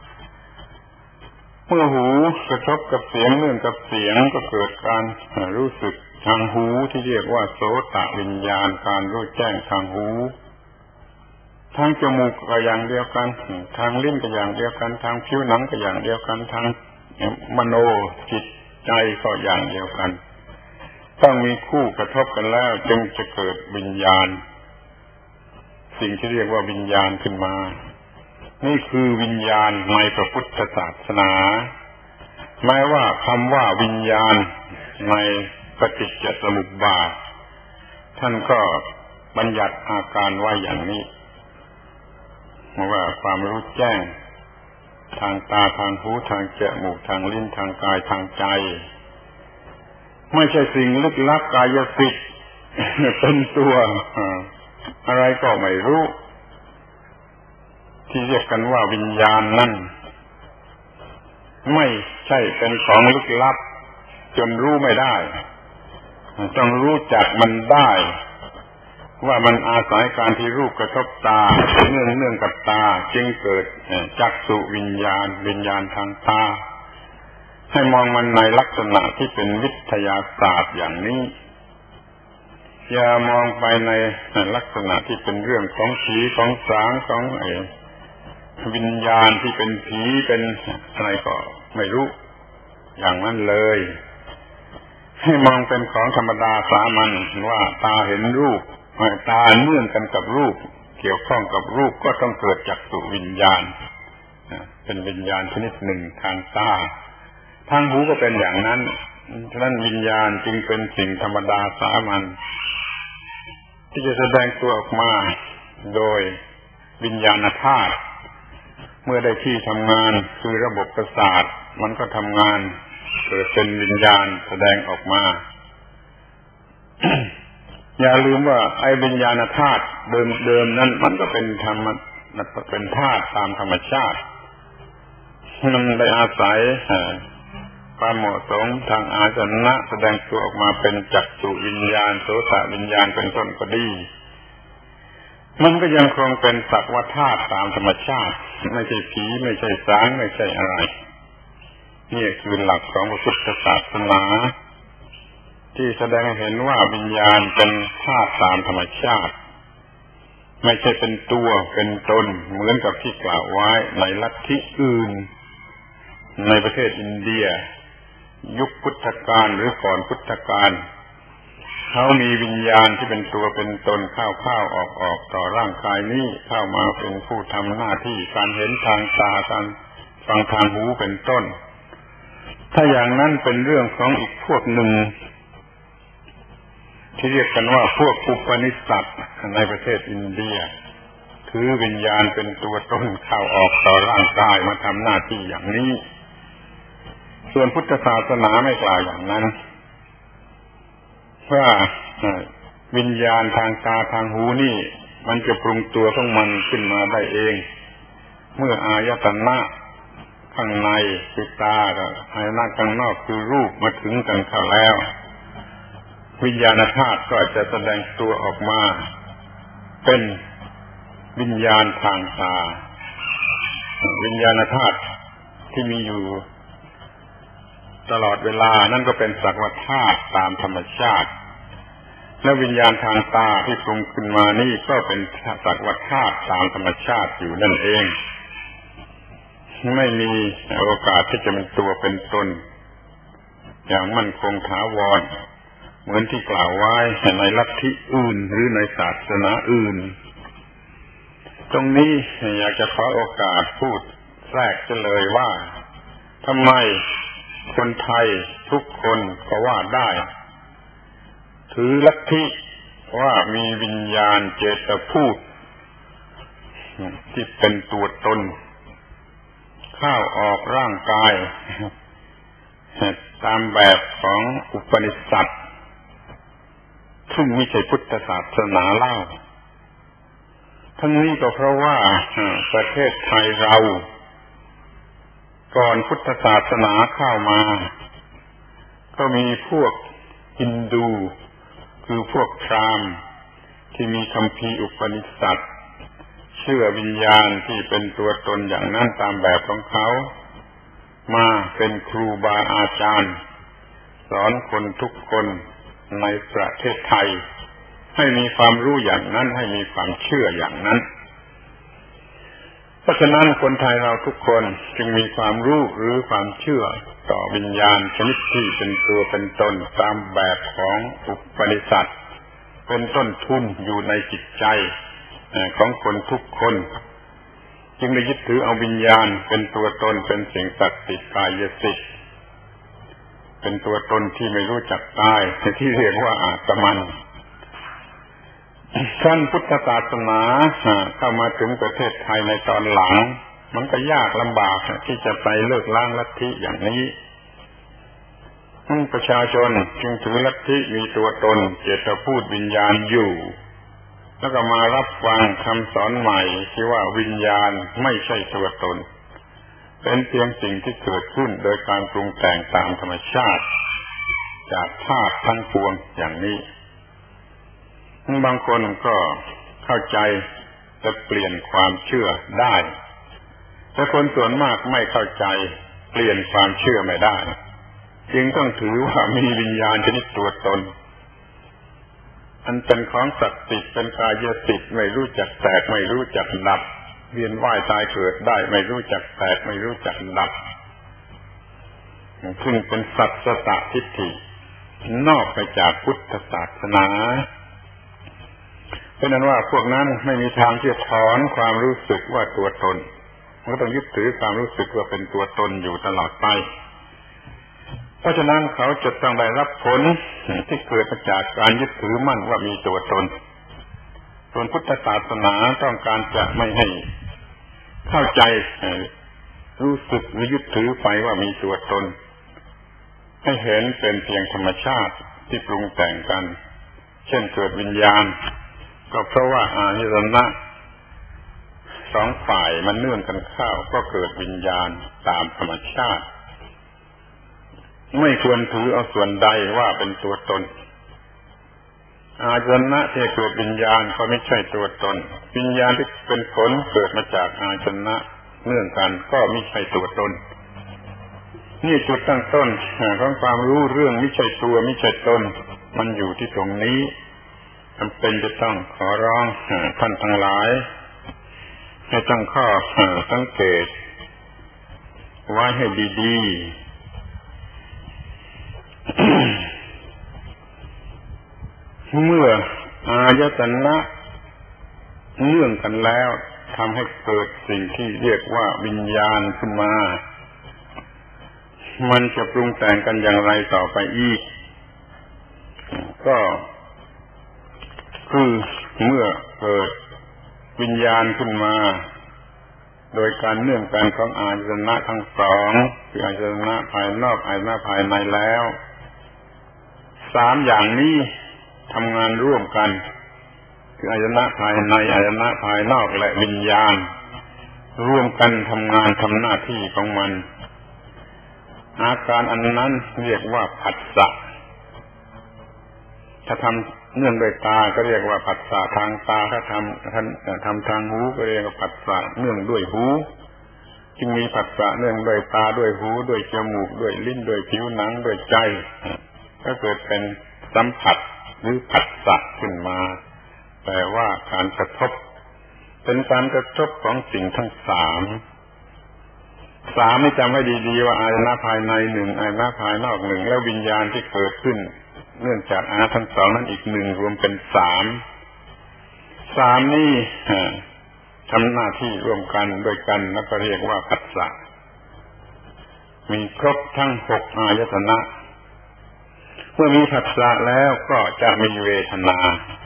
เมื่อหูกระทบกับเสียงเนื่องกับเสียงก็เกิดการรู้สึกทางหูที่เรียกว่าโสตวิญญาณการรู้แจ้งทางหูทางจมูกก็อย่างเดียวกันทางลิ้นก็อย่างเดียวกันทางผิวหนังก็อย่างเดียวกันทางมโนจิตใจก็อย่างเดียวกันต้องมีคู่กระทบกันแล้วจึงจะเกิดวิญญาณสิ่งที่เรียกว่าวิญญาณขึ้นมานี่คือวิญญาณในพระพุทธศาสนาแม้ว่าคำว่าวิญญาณในปฏิจจสมุปบาทท่านก็บัญญัติอาการไว้อย่างนี้ว่าความรู้แจ้งทางตาทางหูทางจมูกทางลิ้นทางกายทางใจไม่ใช่สิ่งลึกลับกายสิทธิ์เป็นตัวอะไรก็ไม่รู้ที่เรียกกันว่าวิญญาณนั่นไม่ใช่เป็นของลึกลับจนรู้ไม่ได้ต้องรู้จักมันได้ว่ามันอาศัยการที่รูปกระทบตาเนื่องกับตาจึงเกิดจักษุวิญญาณทางตาให้มองมันในลักษณะที่เป็นวิทยาศาสตร์อย่างนี้อย่ามองไปในลักษณะที่เป็นเรื่องของผีของสางของวิญญาณที่เป็นผีเป็นอะไรก็ไม่รู้อย่างนั้นเลยให้มองเป็นของธรรมดาสามัญว่าตาเห็นรูปตาเนื่องกันกับรูปเกี่ยวข้องกับรูปก็ต้องเกิดจักษุวิญญาณเป็นวิญญาณชนิดหนึ่งทางตาทางหูก็เป็นอย่างนั้นฉะนั้นวิญญาณจึงเป็นสิ่งธรรมดาสามัญที่จะแสดงตัวออกมาโดยวิญญาณธาตุเมื่อได้ที่ทำงานคือระบบประสาทมันก็ทำงานเกิดเป็นวิญญาณแสดงออกมา อย่าลืมว่าไอ้วิญญาณธาตุเดิมนั้นมันก็เป็นธรรมเป็นธาตุตามธรรมชาติมันได้อาศัยความเหมาะสมทางอาจนะแสดงตัวออกมาเป็นจักษุวิญญาณโสตวิญญาณเป็นต้นก็ดีมันก็ยังคงเป็นสักว่าธาตุตามธรรมชาติไม่ใช่ผีไม่ใช่สางไม่ใช่อะไรนี่คือหลักของพระพุทธศาสนาที่แสดงให้เห็นว่าวิญญาณเป็นธาตุตามธรรมชาติไม่ใช่เป็นตัวเป็นตนเหมือนกับที่กล่าวไว้ในลัทธิอื่นในประเทศอินเดียยุคพุทธกาลหรือก่อนพุทธกาลเขามีวิญญาณที่เป็นตัวเป็นตนเข้าออกต่อร่างกายนี้เข้ามาเป็นผู้ทำหน้าที่การเห็นทางตาการฟังทางหูเป็นต้นถ้าอย่างนั้นเป็นเรื่องของอีกพวกหนึ่งที่เรียกกันว่าพวกอุปนิสัตในประเทศอินเดียถือวิญญาณเป็นตัวตนเข้าออกต่อร่างกายมาทำหน้าที่อย่างนี้ส่วนพุทธศาสนาไม่กล่าวอย่างนั้นว่าวิญญาณทางตาทางหูนี่มันจะปรุงตัวของมันขึ้นมาได้เองเมื่ออายตนะข้างในคือตากับอายตนะข้างนอกคือรูปมาถึงกันเข้าแล้ววิญญาณธาตุก็จะแสดงตัวออกมาเป็นวิญญาณทางตาวิญญาณธาตุที่มีอยู่ตลอดเวลานั่นก็เป็นสักว่าธาตุตามธรรมชาติและวิญญาณทางตาที่ปรุงขึ้นมานี่ก็เป็นสักว่าธาตุตามธรรมชาติอยู่นั่นเองไม่มีโอกาสที่จะเป็นตัวเป็นตนอย่างมั่นคงถาวรเหมือนที่กล่าวไว้ในลัทธิอื่นหรือในศาสนาอื่นตรงนี้อยากจะขอโอกาสพูดแทรกจะเลยว่าทำไมคนไทยทุกคนก็ว่าได้ถือลัทธิว่ามีวิญญาณเจตพูดที่เป็นตัวตนเข้าออกร่างกายตามแบบของอุปนิสัตซึ่งไม่ใช่พุทธศาสนาเล่าทั้งนี้ก็เพราะว่าประเทศไทยเราก่อนพุทธศาสนาเข้ามาก็มีพวกฮินดูคือพวกพราหมณ์ที่มีคัมภีร์อุปนิสัตเชื่อวิญญาณที่เป็นตัวตนอย่างนั้นตามแบบของเขามาเป็นครูบาอาจารย์สอนคนทุกคนในประเทศไทยให้มีความรู้อย่างนั้นให้มีความเชื่ออย่างนั้นเพราะฉะนั้นคนไทยเราทุกคนจึงมีความรู้หรือความเชื่อต่อวิญญาณชนิดที่เป็นตัวเป็นตนตามแบบของอุปนิสัตเป็นต้นทุนอยู่ในจิตใจของคนทุกคนจึงได้ยึดถือเอาวิญญาณเป็นตัวตนเป็นสิ่งศักดิ์สิทธิ์กายสิทธิ์เป็นตัวตนที่ไม่รู้จักตายที่เรียกว่าอาตมันขั้นพุทธศาสนาเข้ามาถึงประเทศไทยในตอนหลังมันก็ยากลำบากที่จะไปเลิกล้างลัทธิอย่างนี้ประชาชนจึงถือลัทธิมีตัวตนเจตพูดวิญญาณอยู่แล้วก็มารับฟังคำสอนใหม่ที่ว่าวิญญาณไม่ใช่ตัวตนเป็นเพียงสิ่งที่เกิดขึ้นโดยการปรุงแต่งตามธรรมชาติจากธาตุทั้งปวงอย่างนี้บางคนก็เข้าใจจะเปลี่ยนความเชื่อได้แต่คนส่วนมากไม่เข้าใจเปลี่ยนความเชื่อไม่ได้จึงต้องถือว่ามีวิญญาณชนิดตัวตนอันเป็นของศักดิ์สิทธิ์เป็นกายสิทธิ์ไม่รู้จักแตกไม่รู้จักดับเวียนว่ายตายเกิดได้ไม่รู้จักแตกไม่รู้จักดับซึ่งเป็นสัจตทิฏฐินอกไปจากพุทธศาสนาเพราะนั้นว่าพวกนั้นไม่มีทางที่จะถอนความรู้สึกว่าตัวตนมันก็ต้องยึดถือความรู้สึกว่าเป็นตัวตนอยู่ตลอดไปเพราะฉะนั้นเขาจะต้องได้รับผลที่เกิดมาจากการยึดถือมั่นว่ามีตัวตนส่วนพุทธศาสนาต้องการจะไม่ให้เข้าใจรู้สึกหรือยึดถือไปว่ามีตัวตนให้เห็นเป็นเพียงธรรมชาติที่ปรุงแต่งกันเช่นเกิดวิญญาณก็เพราะว่าอายตนะสองฝ่ายมันเนื่องกันเข้าก็เกิดวิญญาณตามธรรมชาติไม่ควรถือเอาส่วนใดว่าเป็นตัวตนอายตนะที่เกิดวิญญาณก็ไม่ใช่ตัวตนวิญญาณที่เป็นผลเกิดมาจากอายตนะเนื่องกันก็ไม่ใช่ตัวตนนี่จุดตั้งต้นของความรู้เรื่องไม่ใช่ตัวไม่ใช่ตนมันอยู่ที่ตรงนี้จำเป็นจะต้องขอร้องท่านทั้งหลายให้ตั้งข้อสังเกตไว้ให้ดีๆ เมื่ออายตนะเนื่องกันแล้วทำให้เกิดสิ่งที่เรียกว่าวิญญาณขึ้นมามันจะปรุงแต่งกันอย่างไรต่อไปอีกก็คือเมื่อเกิดวิญญาณขึ้นมาโดยการเนื่องกันของอายตนะทั้งสองคืออายตนะภายนอกอายตนะภายในแล้วสามอย่างนี้ทำงานร่วมกันคืออายตนะภายในอายตนะภายนอกและวิญญาณร่วมกันทำงานทำหน้าที่ของมันอาการอันนั้นเรียกว่าผัสสะถ้าทำเนื่องด้วยตาก็เรียกว่าผัสสะทางตาถ้าทำทางหูก็เรียกว่าผัสสะเนื่องด้วยหูจึงมีผัสสะเนื่องด้วยตาด้วยหูด้วยจมูกด้วยลิ้นด้วยผิวหนังด้วยใจก็เกิดเป็นสัมผัสหรือผัสสะขึ้นมาแปลว่าการกระทบเป็นการกระทบของสิ่งทั้งสามนี่จำไว้ดีๆว่าอายตนะภายในหนึ่งอายตนะภายนอกหนึ่งแล้ววิญญาณที่เกิดขึ้นเนื่องจากอายตนะทั้งสองนั้นอีกหนึ่งรวมเป็นสามนี่ทำหน้าที่ร่วมกันโดยกันแล้วก็เรียกว่าผัสสะมีครบทั้ง6อายตนะเมื่อมีผัสสะแล้วก็จะมีเวทนา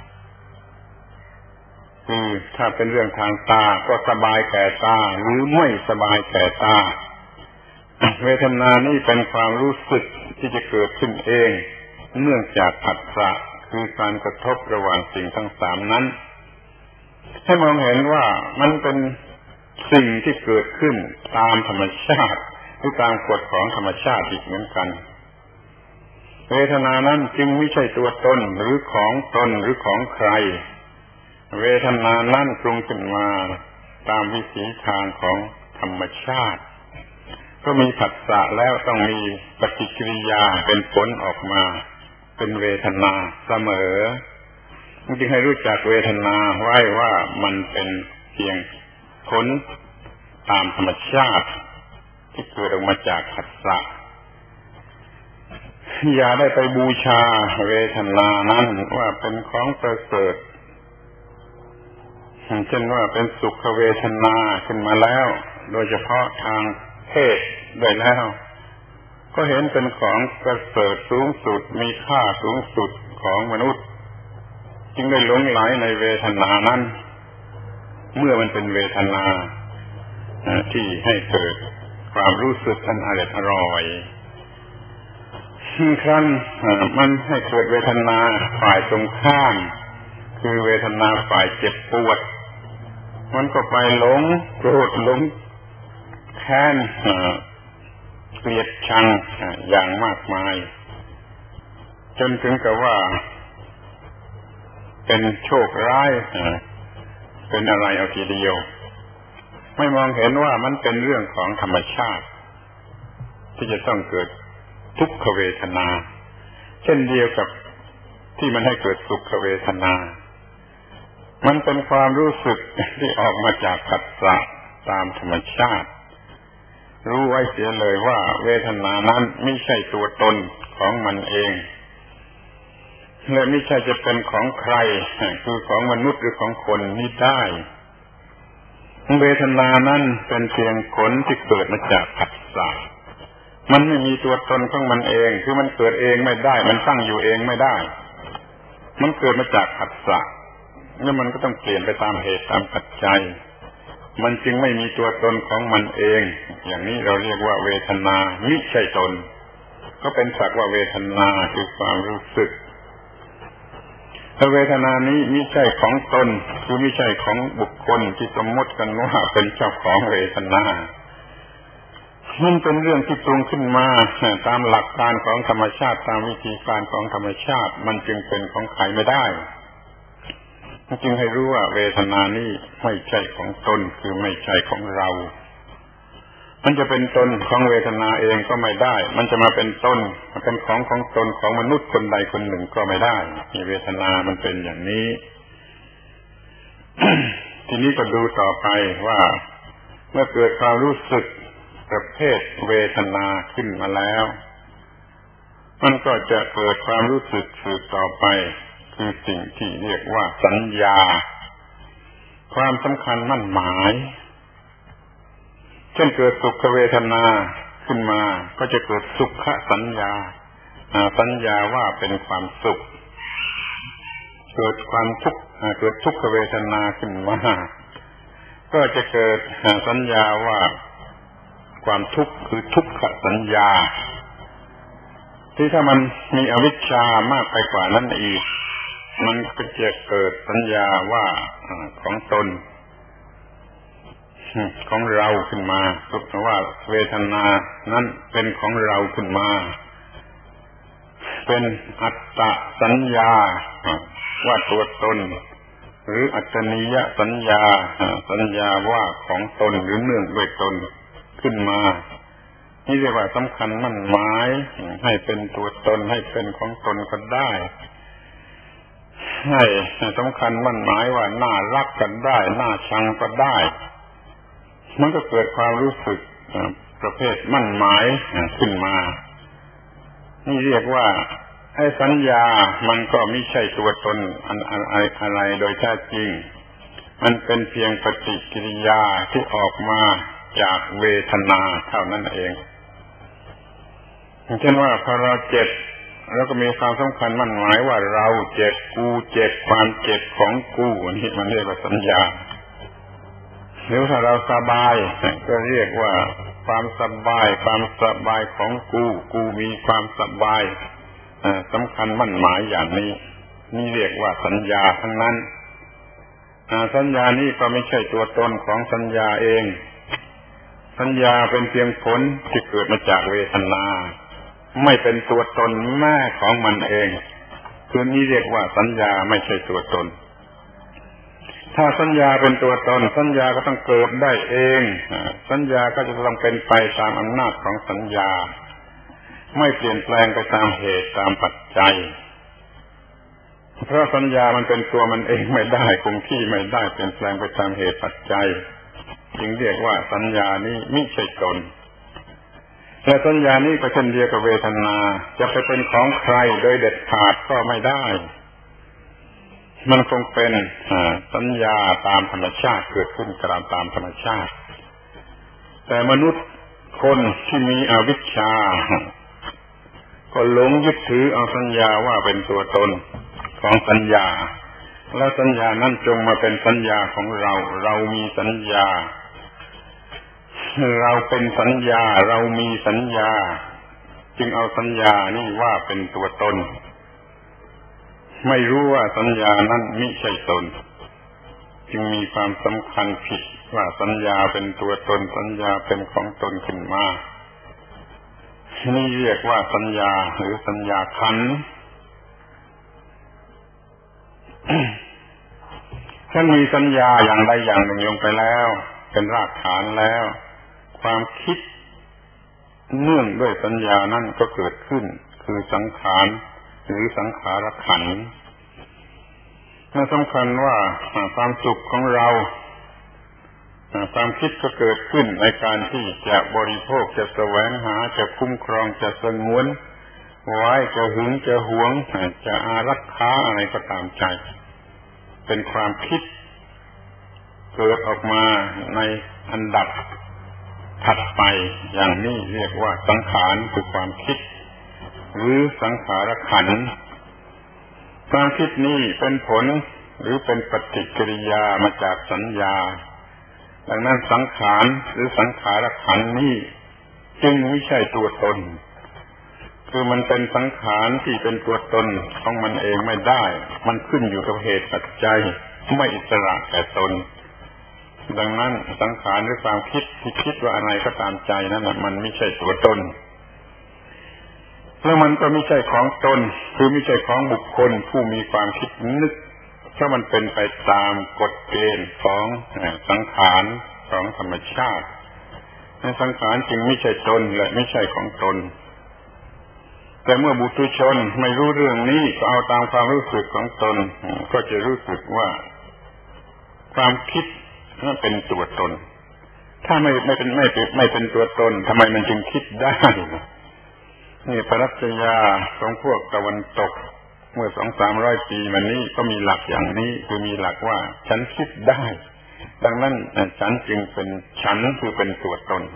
คือถ้าเป็นเรื่องทางตาก็สบายแก่ตาหรือไม่สบายแก่ตาเวทนานี่เป็นความรู้สึกที่จะเกิดขึ้นเองเนื่องจากผัสสะคือการกระทบระหว่างสิ่งทั้งสามนั้นให้มองเห็นว่ามันเป็นสิ่งที่เกิดขึ้นตามธรรมชาติหรือตามกฎของธรรมชาติอีกเหมือนกันเวทนานั้นจึงไม่ใช่ตัวตนหรือของตนหรือของใครเวทนานั้นปรุงขึ้นมาตามวิถีทางของธรรมชาติก็มีผัสสะแล้วต้องมีปฏิกิริยาเป็นผลออกมาเป็นเวทนาเสมอจึงให้รู้จักเวทนาไว้ว่ามันเป็นเพียงผลตามธรรมชาติที่เกิดออกมาจากผัสสะอย่าได้ไปบูชาเวทนานั้นว่าเป็นของประเสริฐเช่นว่าเป็นสุขเวทนาขึ้นมาแล้วโดยเฉพาะทางเพศด้วยแล้วก็เห็นเป็นของประเสริฐสูงสุดมีค่าสูงสุดของมนุษย์จึงได้หลงไหลในเวทนานั้นเมื่อมันเป็นเวทนาที่ให้เกิดความรู้สึกอันอร่อยครั้นมันให้เกิดเวทนาฝ่ายตรงข้ามคือเวทนาฝ่ายเจ็บปวดมันก็ไปหลงโกรธหลงแค้นเกลียดชังอย่างมากมายจนถึงกับว่าเป็นโชคร้ายเป็นอะไรเอาทีเดียวไม่มองเห็นว่ามันเป็นเรื่องของธรรมชาติที่จะต้องเกิดทุกขเวทนาเช่นเดียวกับที่มันให้เกิดสุขเวทนามันเป็นความรู้สึกที่ออกมาจากผัสสะตามธรรมชาติรู้ไว้เสียเลยว่าเวทนานั้นไม่ใช่ตัวตนของมันเองและไม่ใช่จะเป็นของใครคือของมนุษย์หรือของคนนี่ได้เวทนานั้นเป็นเพียงผลที่เกิดมาจากผัสสะมันไม่มีตัวตนของมันเองคือมันเกิดเองไม่ได้มันตั้งอยู่เองไม่ได้มันเกิดมาจากผัสสะแล้วมันก็ต้องเปลี่ยนไปตามเหตุตามปัจจัยมันจึงไม่มีตัวตนของมันเองอย่างนี้เราเรียกว่าเวทนามิใช่ตนก็เป็นสักว่าเวทนาคือความรู้สึกแต่เวทนานี้มิใช่ของตนคือไม่ใช่ของบุคคลที่สมมติกันว่าเป็นเจ้าของเวทนามันเป็นเรื่องที่ปรุงขึ้นมาตามหลักการของธรรมชาติตามวิธีการของธรรมชาติมันจึงเป็นของใครไม่ได้จึงให้รู้ว่าเวทนานี้ไม่ใช่ของตนคือไม่ใช่ของเรามันจะเป็นตนของเวทนาเองก็ไม่ได้มันจะมาเป็นตนเป็นของตนของมนุษย์คนใดคนหนึ่งก็ไม่ได้ที่เวทนามันเป็นอย่างนี้ ทีนี้ก็ดูต่อไปว่าเมื่อเกิดความรู้สึกประเภทเวทนาขึ้นมาแล้วมันก็จะเกิดความรู้สึกสืบต่อไปคือสิ่งที่เรียกว่าสัญญาความสำคัญมั่นหมายเช่นเกิดสุขเวทนาขึ้นมาก็จะเกิดสุขสัญญาสัญญาว่าเป็นความสุขเกิดความทุกข์เกิดทุกขเวทนาขึ้นมาก็จะเกิดสัญญาว่าความทุกข์คือทุกขสัญญาที่ถ้ามันมีอวิชชามากไปกว่านั้นอีกมันก็จะเกิดสัญญาว่าของตนของเราขึ้นมาสุดว่าเวทนานั้นเป็นของเราขึ้นมาเป็นอัตตสัญญาว่าตัวตนหรืออัตตนิยสัญญาสัญญาว่าของตนหรือเนื่องด้วยตนขึ้นมานี่เรียกว่าสำคัญมั่นหมายให้เป็นตัวตนให้เป็นของตนก็ได้ให้สำคัญมั่นหมายว่าน่ารักกันได้น่าชังก็ได้มันก็เกิดความรู้สึกประเภทมั่นหมายขึ้นมานี่เรียกว่าไอ้สัญญามันก็ไม่ใช่ตัวตนอะไรโดยแท้จริงมันเป็นเพียงปฏิกิริยาที่ออกมาจากเวทนาเท่านั้นเองเช่นว่าพอเราเจ็บแล้วก็มีความสำคัญมั่นหมายว่าเราเจ็บกูเจ็บความเจ็บของกูนี่มันเรียกว่าสัญญาหรือถ้าเราสบายก็เรียกว่าความสบายของกูมีความสบายสำคัญมั่นหมายอย่างนี้นี่เรียกว่าสัญญาทั้งนั้นสัญญานี้ก็ไม่ใช่ตัวตนของสัญญาเองสัญญาเป็นเพียงผลที่เกิดมาจากเวทนาไม่เป็นตัวตนแม่ของมันเองคือนี้เรียกว่าสัญญาไม่ใช่ตัวตนถ้าสัญญาเป็นตัวตนสัญญาก็ต้องเกิดได้เองสัญญาก็จะต้องเป็นไปตามอำนาจของสัญญาไม่เปลี่ยนแปลงไปตามเหตุตามปัจจัยเพราะสัญญามันเป็นตัวมันเองไม่ได้คงที่ไม่ได้เปลี่ยนแปลงไปตามเหตุปัจจัยจึงเรียกว่าสัญญานี้ไม่ใช่ตนแต่สัญญานี้ก็เช่นเดียวกับเวทนาจะไปเป็นของใครโดยเด็ดขาดก็ไม่ได้มันคงเป็นสัญญาตามธรรมชาติเกิดขึ้นตามธรรมชาติแต่มนุษย์คนที่มีอวิชชาก็หลงยึดถือเอาสัญญาว่าเป็นตัวตนของสัญญาแล้วสัญญานั้นจงมาเป็นสัญญาของเรามีสัญญาเราเป็นสัญญาเรามีสัญญาจึงเอาสัญญานี่ว่าเป็นตัวตนไม่รู้ว่าสัญญานั้นมิใช่ตนจึงมีความสำคัญผิดว่าสัญญาเป็นตัวตนสัญญาเป็นของตนขึ้นมานี่เรียกว่าสัญญาหรือสัญญาขันธ์ท่านมีสัญญาอย่างใดอย่างหนึ่งลงไปแล้วเป็นรากฐานแล้วความคิดเนื่องด้วยสัญญานั่นก็เกิดขึ้นคือสังขารหรือสังขารขันธ์น่าสำคัญว่าความสุขของเราความคิดก็เกิดขึ้นในการที่จะบริโภคจะแสวงหาจะคุ้มครองจะสงวนไว้จะหึงจะหวงจะอารักขาอะไรก็ตามใจเป็นความคิดเกิดออกมาในอันดับถัดไปอย่างนี้เรียกว่าสังขารคือความคิดหรือสังขารขันธ์ความคิดนี้เป็นผลหรือเป็นปฏิกิริยามาจากสัญญาดังนั้นสังขารหรือสังขารขันธ์นี้จึงไม่ใช่ตัวตนคือมันเป็นสังขารที่เป็นตัวตนของมันเองไม่ได้มันขึ้นอยู่กับเหตุปัจจัยไม่อิสระแก่ตนดังนั้นสังขารหรือความคิดที่คิดว่าอะไรก็ตามใจนั่นน่ะมันไม่ใช่ตัวตนแล้วมันก็ไม่ใช่ของตนคือไม่ใช่ของบุคคลผู้มีความคิดนึกเพราะมันเป็นไปตามกฎเกณฑ์ของสังขารของธรรมชาติสังขารจึงไม่ใช่ตนและไม่ใช่ของตนแต่เมื่อบุตุชนไม่รู้เรื่องนี้ก็เอาตามความรู้สึกของตนก็จะรู้สึกว่าความคิดนั่นเป็นตัวตนถ้าไม่เป็นตัวตนทำไมมันจึงคิดได้นี่ปรัชญาของพวกตะวันตกเมื่อ 200-300 ปีมานี้ก็มีหลักอย่างนี้คือมีหลักว่าฉันคิดได้ดังนั้นฉันจึงเป็นฉันคือเป็นตัวตน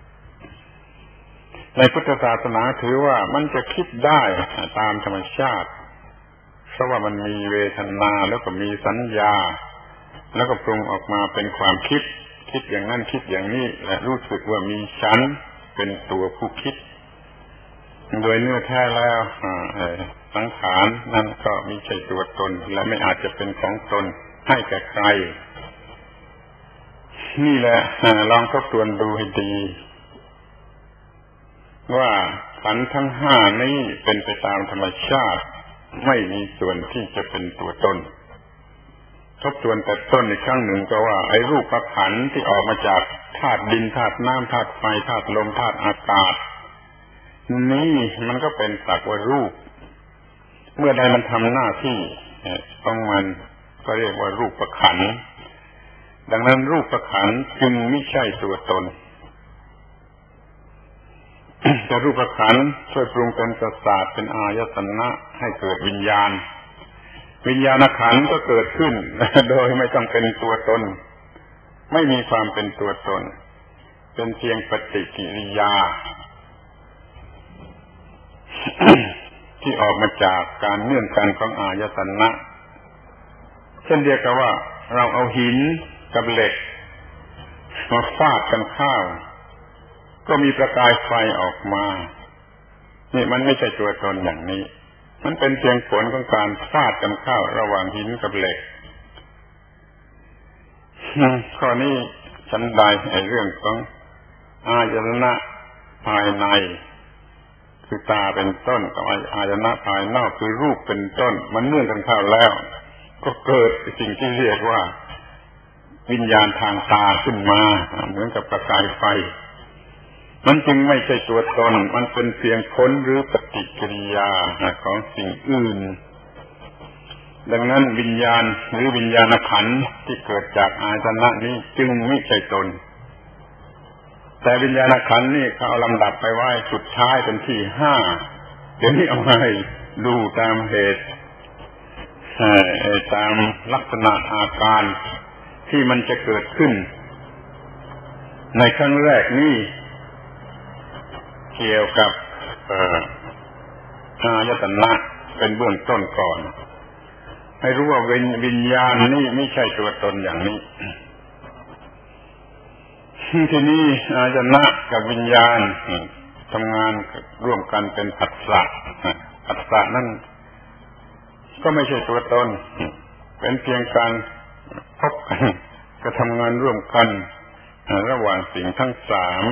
ในพุทธศาสนาถือว่ามันจะคิดได้ตามธรรมชาติเพราะว่ามันมีเวทนาแล้วก็มีสัญญาแล้วก็ปรุงออกมาเป็นความคิดอย่างนั้นคิดอย่างนี้และรู้สึกว่ามีฉันเป็นตัวผู้คิดโดยเนื้อแท้แล้วสังขารนั่นก็ไม่ใช่ตัวตนและไม่อาจจะเป็นของตนให้แก่ใครนี่แหละลองทบทวนดูให้ดีว่าขันธ์ทั้งห้านี้เป็นไปตามธรรมชาติไม่มีส่วนที่จะเป็นตัวตนทบทวนแต่ต้นอีกครั้งหนึ่งก็ว่าไอ้รูปขันธ์ที่ออกมาจากธาตุดินธาตุน้ำธาตุไฟธาตุลมธาตุอากาศนี่มันก็เป็นสักว่ารูปเมื่อใดมันทำหน้าที่ของมันก็เรียกว่ารูปขันธ์ดังนั้นรูปขันธ์จึงไม่ใช่ตัวตนแต่รูปขันธ์ช่วยปรุงเป็นประสาทเป็นอายตนะให้เกิดวิญญาณขันธ์ก็เกิดขึ้นโดยไม่ต้องเป็นตัวตนไม่มีความเป็นตัวตนเป็นเพียงปฏิกิริยา ที่ออกมาจากการเนื่องกันของอายตนะเช่นเดียวกับว่าเราเอาหินกับเหล็กมาฟาดกันเข้าก็มีประกายไฟออกมานี่มันไม่ใช่ตัวตนอย่างนี้มันเป็นเพียงผลของการฟาดกันเข้าระหว่างหินกับเหล็กข้อนี้ฉันใดไอ้เรื่องของอายตนะภายในคือตาเป็นต้นกับอายตนะภายนอกคือรูปเป็นต้นมันเนื่องกันเข้าแล้วก็เกิดสิ่งที่เรียกว่าวิญญาณทางตาขึ้นมาเหมือนกับประกายไฟมันจึงไม่ใช่ตัวตนมันเป็นเพียงผลหรือปฏิกิริยาของสิ่งอื่นดังนั้นวิญญาณหรือวิญญาณขันธ์ที่เกิดจากอายตนะนี้จึงไม่ใช่ตนแต่วิญญาณขันธ์นี่เขาเอาลำดับไปไว้สุดท้ายเป็นที่5เดี๋ยวนี้เอาให้ดูตามเหตุตามลักษณะอาการที่มันจะเกิดขึ้นในครั้งแรกนี้เกี่ยวกับอายตนะเป็นเบื้องต้นก่อนให้รู้ว่าวิญญาณนี่ไม่ใช่ตัวตนอย่างนี้ทีนี้อายตนะกับวิญญาณทำงานร่วมกันเป็นผัสสะผัสสะนั่นก็ไม่ใช่ตัวตนเป็นเพียงการพบกันก็ทำงานร่วมกันระหว่างสิ่งทั้งสาม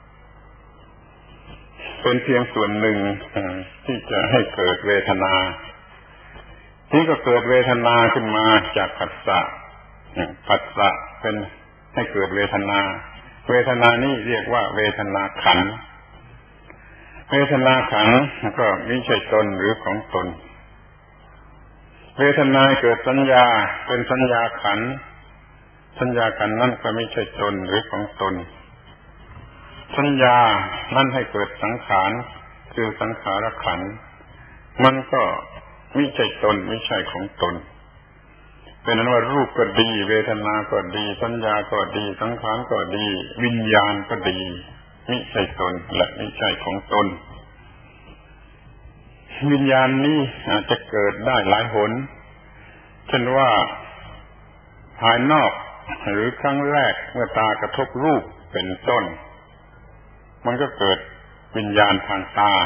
เป็นเพียงส่วนหนึ่งที่จะให้เกิดเวทนาที่ก็เกิดเวทนาขึ้นมาจากผัสสะผัสสะเป็นให้เกิดเวทนาเวทนานี้เรียกว่าเวทนาขันธ์เวทนาขันธ์ก็ไม่ใช่ตนหรือของตนเวทนาเกิดสัญญาเป็นสัญญาขันธ์สัญญาขันธ์นั้นก็ไม่ใช่ตนหรือของตนสัญญานั่นให้เกิดสังขารคือสังขารขันธ์มันก็ไม่ใช่ตนไม่ใช่ของตนเป็นนั้นว่ารูปก็ดีเวทนาก็ดีสัญญาก็ดีสังขารก็ดีวิญญาณก็ดีไม่ใช่ตนและไม่ใช่ของตนวิญญาณนี้อาจจะเกิดได้หลายหนเช่นว่าภายนอกหรือครั้งแรกเมื่อตากระทบรูปเป็นต้นมันก็เกิดวิญญาณทางตา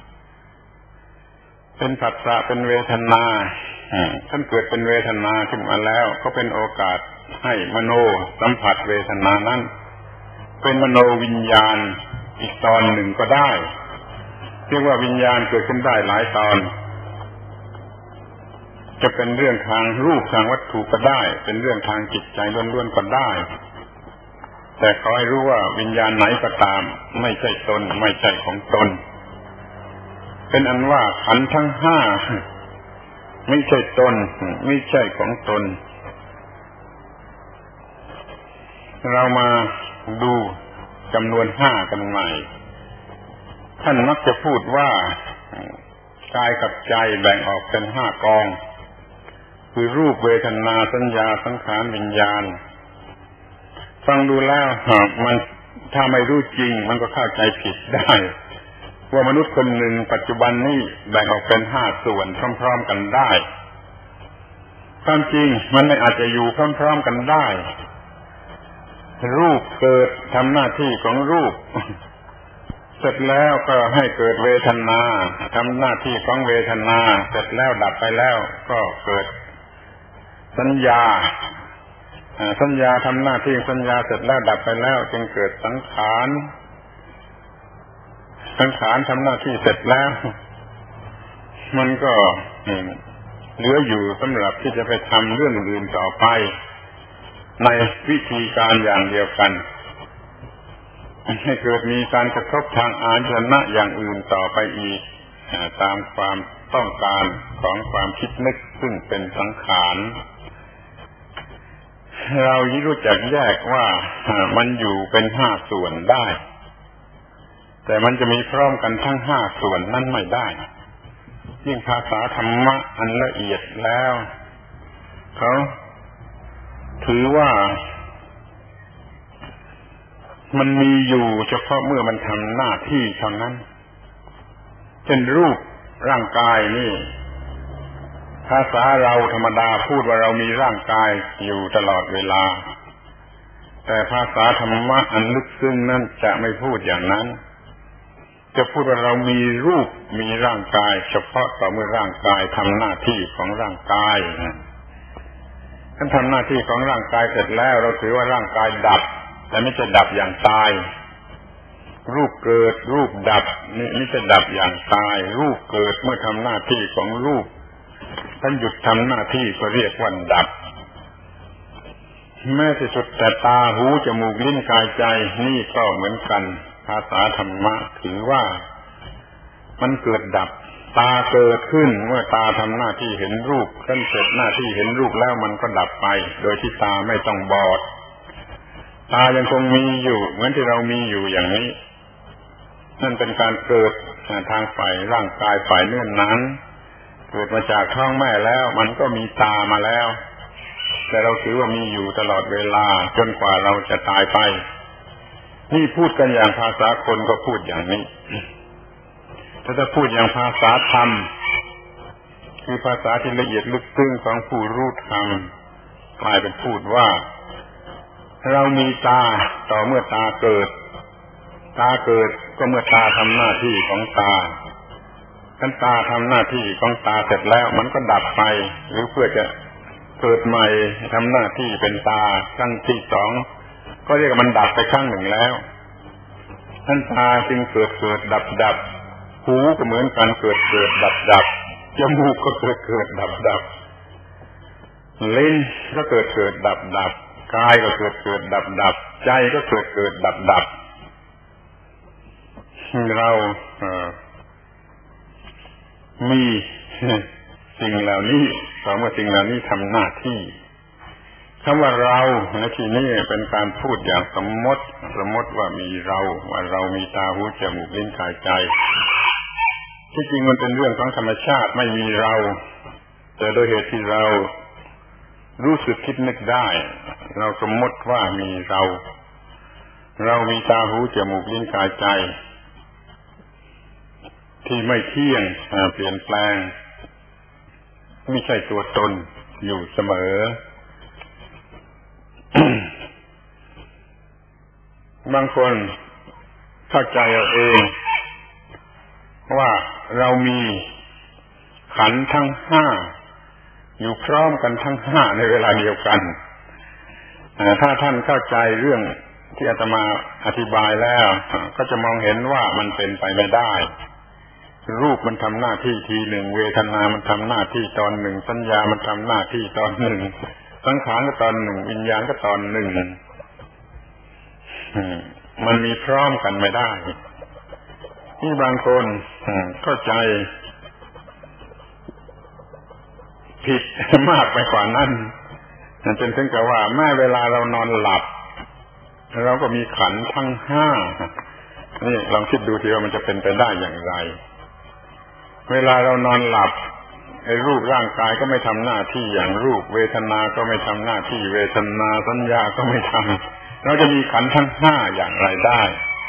เป็นผัสสะเป็นเวทนาท่านเกิดเป็นเวทนาขึ้นมาแล้วก็เป็นโอกาสให้มโนสัมผัสเวทนานั้นเป็นมโนวิญญาณอีกตอนหนึ่งก็ได้เรียกว่าวิญญาณเกิดขึ้นได้หลายตอนจะเป็นเรื่องทางรูปทางวัตถุก็ได้เป็นเรื่องทางจิตใจล้วนๆก็ได้แต่ขอให้รู้ว่าวิญญาณไหนก็ตามไม่ใช่ตนไม่ใช่ของตนเป็นอันว่าขันธ์ทั้งห้าไม่ใช่ตนไม่ใช่ของตนเรามาดูจำนวนห้ากันใหม่ท่านมักจะพูดว่ากายกับใจแบ่งออกเป็นห้ากองคือรูปเวทนาสัญญาสังขารวิญญาณฟังดูแล้วมันถ้าไม่รู้จริงมันก็เข้าใจผิดได้ว่ามนุษย์คนหนึ่งปัจจุบันนี้แบ่งออกเป็นห้าส่วนพร้อมๆกันได้ความจริงมันไม่อาจจะอยู่พร้อมๆกันได้รูปเกิดทำหน้าที่ของรูปเสร็จแล้วก็ให้เกิดเวทนาทำหน้าที่ของเวทนาเสร็จแล้วดับไปแล้วก็เกิดสัญญาสัญญาทำหน้าที่สัญญาเสร็จแล้วดับไปแล้วจึงเกิดสังขารสังขารทำหน้าที่เสร็จแล้วมันก็เหลืออยู่สำหรับที่จะไปทำเรื่องอื่นต่อไปในวิธีการอย่างเดียวกันให้เกิดมีการกระทบทางอาจนะอย่างอื่นต่อไปอีกตามความต้องการของความคิดนึกซึ่งเป็นสังขารเรารู้จักแยกว่ามันอยู่เป็นห้าส่วนได้แต่มันจะมีพร้อมกันทั้งห้าส่วนนั่นไม่ได้ยิ่งภาษาธรรมะอันละเอียดแล้วเขาถือว่ามันมีอยู่เฉพาะเมื่อมันทำหน้าที่เท่านั้นเช่นรูปร่างกายนี่ภาษาเราธรรมดาพูดว่าเรามีร่างกายอยู่ตลอดเวลาแต่ภาษาธรรมะอันลึกซึ้งนั้นจะไม่พูดอย่างนั้นจะพูดว่าเรามีรูปมีร่างกายเฉพาะต่อเมื่อร่างกายทำหน้าที่ของร่างกายท่านทำหน้าที่ของร่างกายเสร็จแล้วเราถือว่าร่างกายดับแต่ไม่ใช่ดับอย่างตายรูปเกิดรูปดับนี่ไม่ใช่ดับอย่างตายรูปเกิดเมื่อทำหน้าที่ของรูปท่านหยุดทำหน้าที่ก็เรียกว่าดับแม้ที่สุดแต่ตาหูจมูกลิ้นกายใจนี่ก็เหมือนกันภาษาธรรมะถือว่ามันเกิดดับตาเกิดขึ้นเมื่อตาทำหน้าที่เห็นรูปท่านเสร็จหน้าที่เห็นรูปแล้วมันก็ดับไปโดยที่ตาไม่ต้องบอดตายังคงมีอยู่เหมือนที่เรามีอยู่อย่างนี้นั่นเป็นการเกิดทางฝ่ายร่างกายฝ่ายเนื้อหนังเกิดมาจากท้องแม่แล้วมันก็มีตามาแล้วแต่เราถือว่ามีอยู่ตลอดเวลาจนกว่าเราจะตายไปนี่พูดกันอย่างภาษาคนก็พูดอย่างนี้ถ้าพูดอย่างภาษาธรรมคือภาษาที่ละเอียดลึกซึ้งของผู้รู้ธรรมกลายเป็นพูดว่าเรามีตาต่อเมื่อตาเกิดตาเกิดก็เมื่อตาทำหน้าที่ของตาคันตาทำหน้าที่ของตาเสร็จแล้วมันก็ดับไปหรือเพื่อจะเกิดใหม่ทำหน้าที่เป็นตาครั้งที่สองก็เรียกว่ามันดับไปครั้งหนึ่งแล้วท่านตาจึงเกิดดับหูก็เหมือนกันเกิดดับจมูกก็เกิดดับลิ้นก็เกิดดับกายก็เกิดดับใจก็เกิดดับเรามีสิ่งเหล่านี้ต่อเมื่อสิ่งเหล่านี้ทำหน้าที่คำว่าเราในที่นี้เป็นการพูดอย่างสมมติว่ามีเราว่าเรามีตาหูจมูกลิ้นกายใจที่จริงมันเป็นเรื่องของธรรมชาติไม่มีเราแต่โดยเหตุที่เรารู้สึกคิดนึกได้เราสมมติว่ามีเรามีตาหูจมูกลิ้นกายใจที่ไม่เที่ยงเปลี่ยนแปลงไม่ใช่ตัวตนอยู่เสมอบางคนเข้าใจเอาเองว่าเรามีขันธ์ทั้งห้าอยู่พร้อมกันทั้งห้าในเวลาเดียวกันถ้าท่านเข้าใจเรื่องที่อาตมาอธิบายแล้วก็จะมองเห็นว่ามันเป็นไปไม่ได้รูปมันทำหน้าที่ทีหนึ่งเวทนามันทำหน้าที่ตอนหนึ่งสัญญามันทำหน้าที่ตอนหนึ่งสังขารก็ตอนหนึ่งวิญญาณก็ตอนหนึ่งมันมีพร้อมกันไม่ได้ที่บางคนเข้าใจผิดมากไปกว่านั้นจนถึงกับว่าแม้เวลาเรานอนหลับเราก็มีขันธ์ทั้งห้านี่ลองคิดดูทีว่ามันจะเป็นไปได้อย่างไรเวลาเรานอนหลับไอ้รูปร่างกายก็ไม่ทำหน้าที่อย่างรูปเวทนาก็ไม่ทำหน้าที่เวทนาสัญญาก็ไม่ทำเราจะมีขันธ์ทั้งห้าอย่างไรได้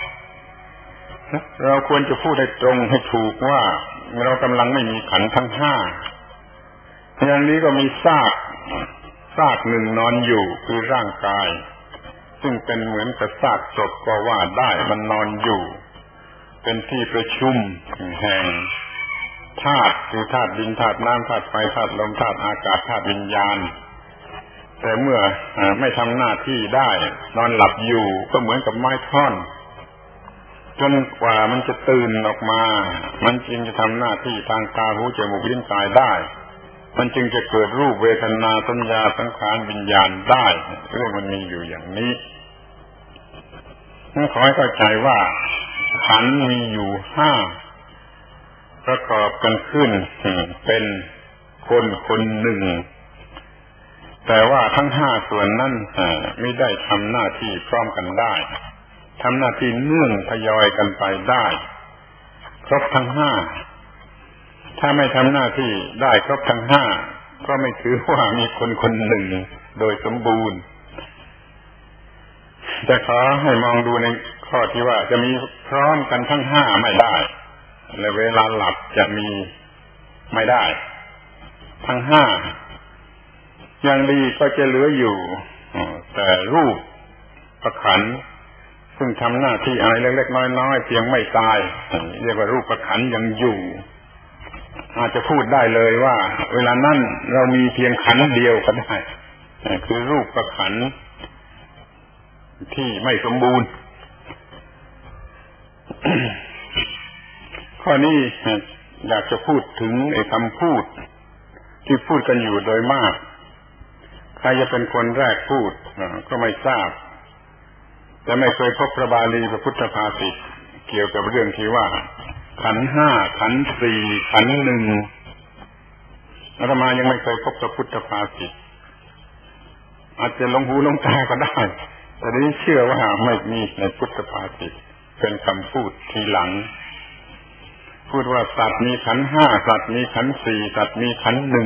เราควรจะพูดให้ตรงให้ถูกว่าเรากำลังไม่มีขันธ์ทั้งห้าอย่างนี้ก็มีซากหนึ่งนอนอยู่คือร่างกายซึ่งเป็นเหมือนกับซากศพก็ว่าได้มันนอนอยู่เป็นที่ประชุมแห่งธาตุคือธาตุดินธาตุน้ำธาตุไฟธาตุลมธาตุอากาศธาตุวิญญาณแต่เมื่อไม่ทำหน้าที่ได้นอนหลับอยู่ก็เหมือนกับไม้ท่อนจนกว่ามันจะตื่นออกมามันจึงจะทำหน้าที่ทางตาหูจมูกลิ้นกายได้มันจึงจะเกิดรูปเวทนาสัญญาสังขารวิญญาณได้เรื่องมันมีอยู่อย่างนี้ขอให้เข้าใจว่าขันธ์มีอยู่ห้าประกอบกันขึ้นเป็นคนหนึ่งแต่ว่าทั้งห้าส่วนนั้นไม่ได้ทำหน้าที่พร้อมกันได้ทำหน้าที่เนื่องทยอยกันไปได้ครบทั้งห้าถ้าไม่ทำหน้าที่ได้ครบทั้งห้าก็ไม่ถือว่ามีคนหนึ่งโดยสมบูรณ์แต่ขอให้มองดูในข้อที่ว่าจะมีพร้อมกันทั้งห้าไม่ได้และเวลาหลับจะมีไม่ได้ทั้งห้าอย่างดีก็จะเหลืออยู่แต่รูปประขันธ์ซึ่งทำหน้าที่อะไรเล็กๆน้อยๆเพียงไม่ตายเรียกว่ารูปประขันธ์ยังอยู่อาจจะพูดได้เลยว่าเวลานั้นเรามีเพียงขันธ์เดียวก็ได้คือรูปประขันธ์ที่ไม่สมบูรณ์ ข้อนี้อยากจะพูดถึงไอ้คำพูดที่พูดกันอยู่โดยมากใครจะเป็นคนแรกพูดก็ไม่ทราบแต่ไม่เคยพบพระบาลีพระพุทธภาษิตเกี่ยวกับเรื่องที่ว่าขันธ์ห้าขันธ์สี่ขันธ์หนึ่งอาตมายังไม่เคยพบพระพุทธภาษิตอาจจะลงหูลงตาก็ได้แต่นี้เชื่อว่าไม่มีในพุทธภาษิตเป็นคำพูดทีหลังพูดว่าสัตว์มีขันธ์ห้าสัตว์มีขันธ์สี่สัตว์มีขันธ์หนึ่ง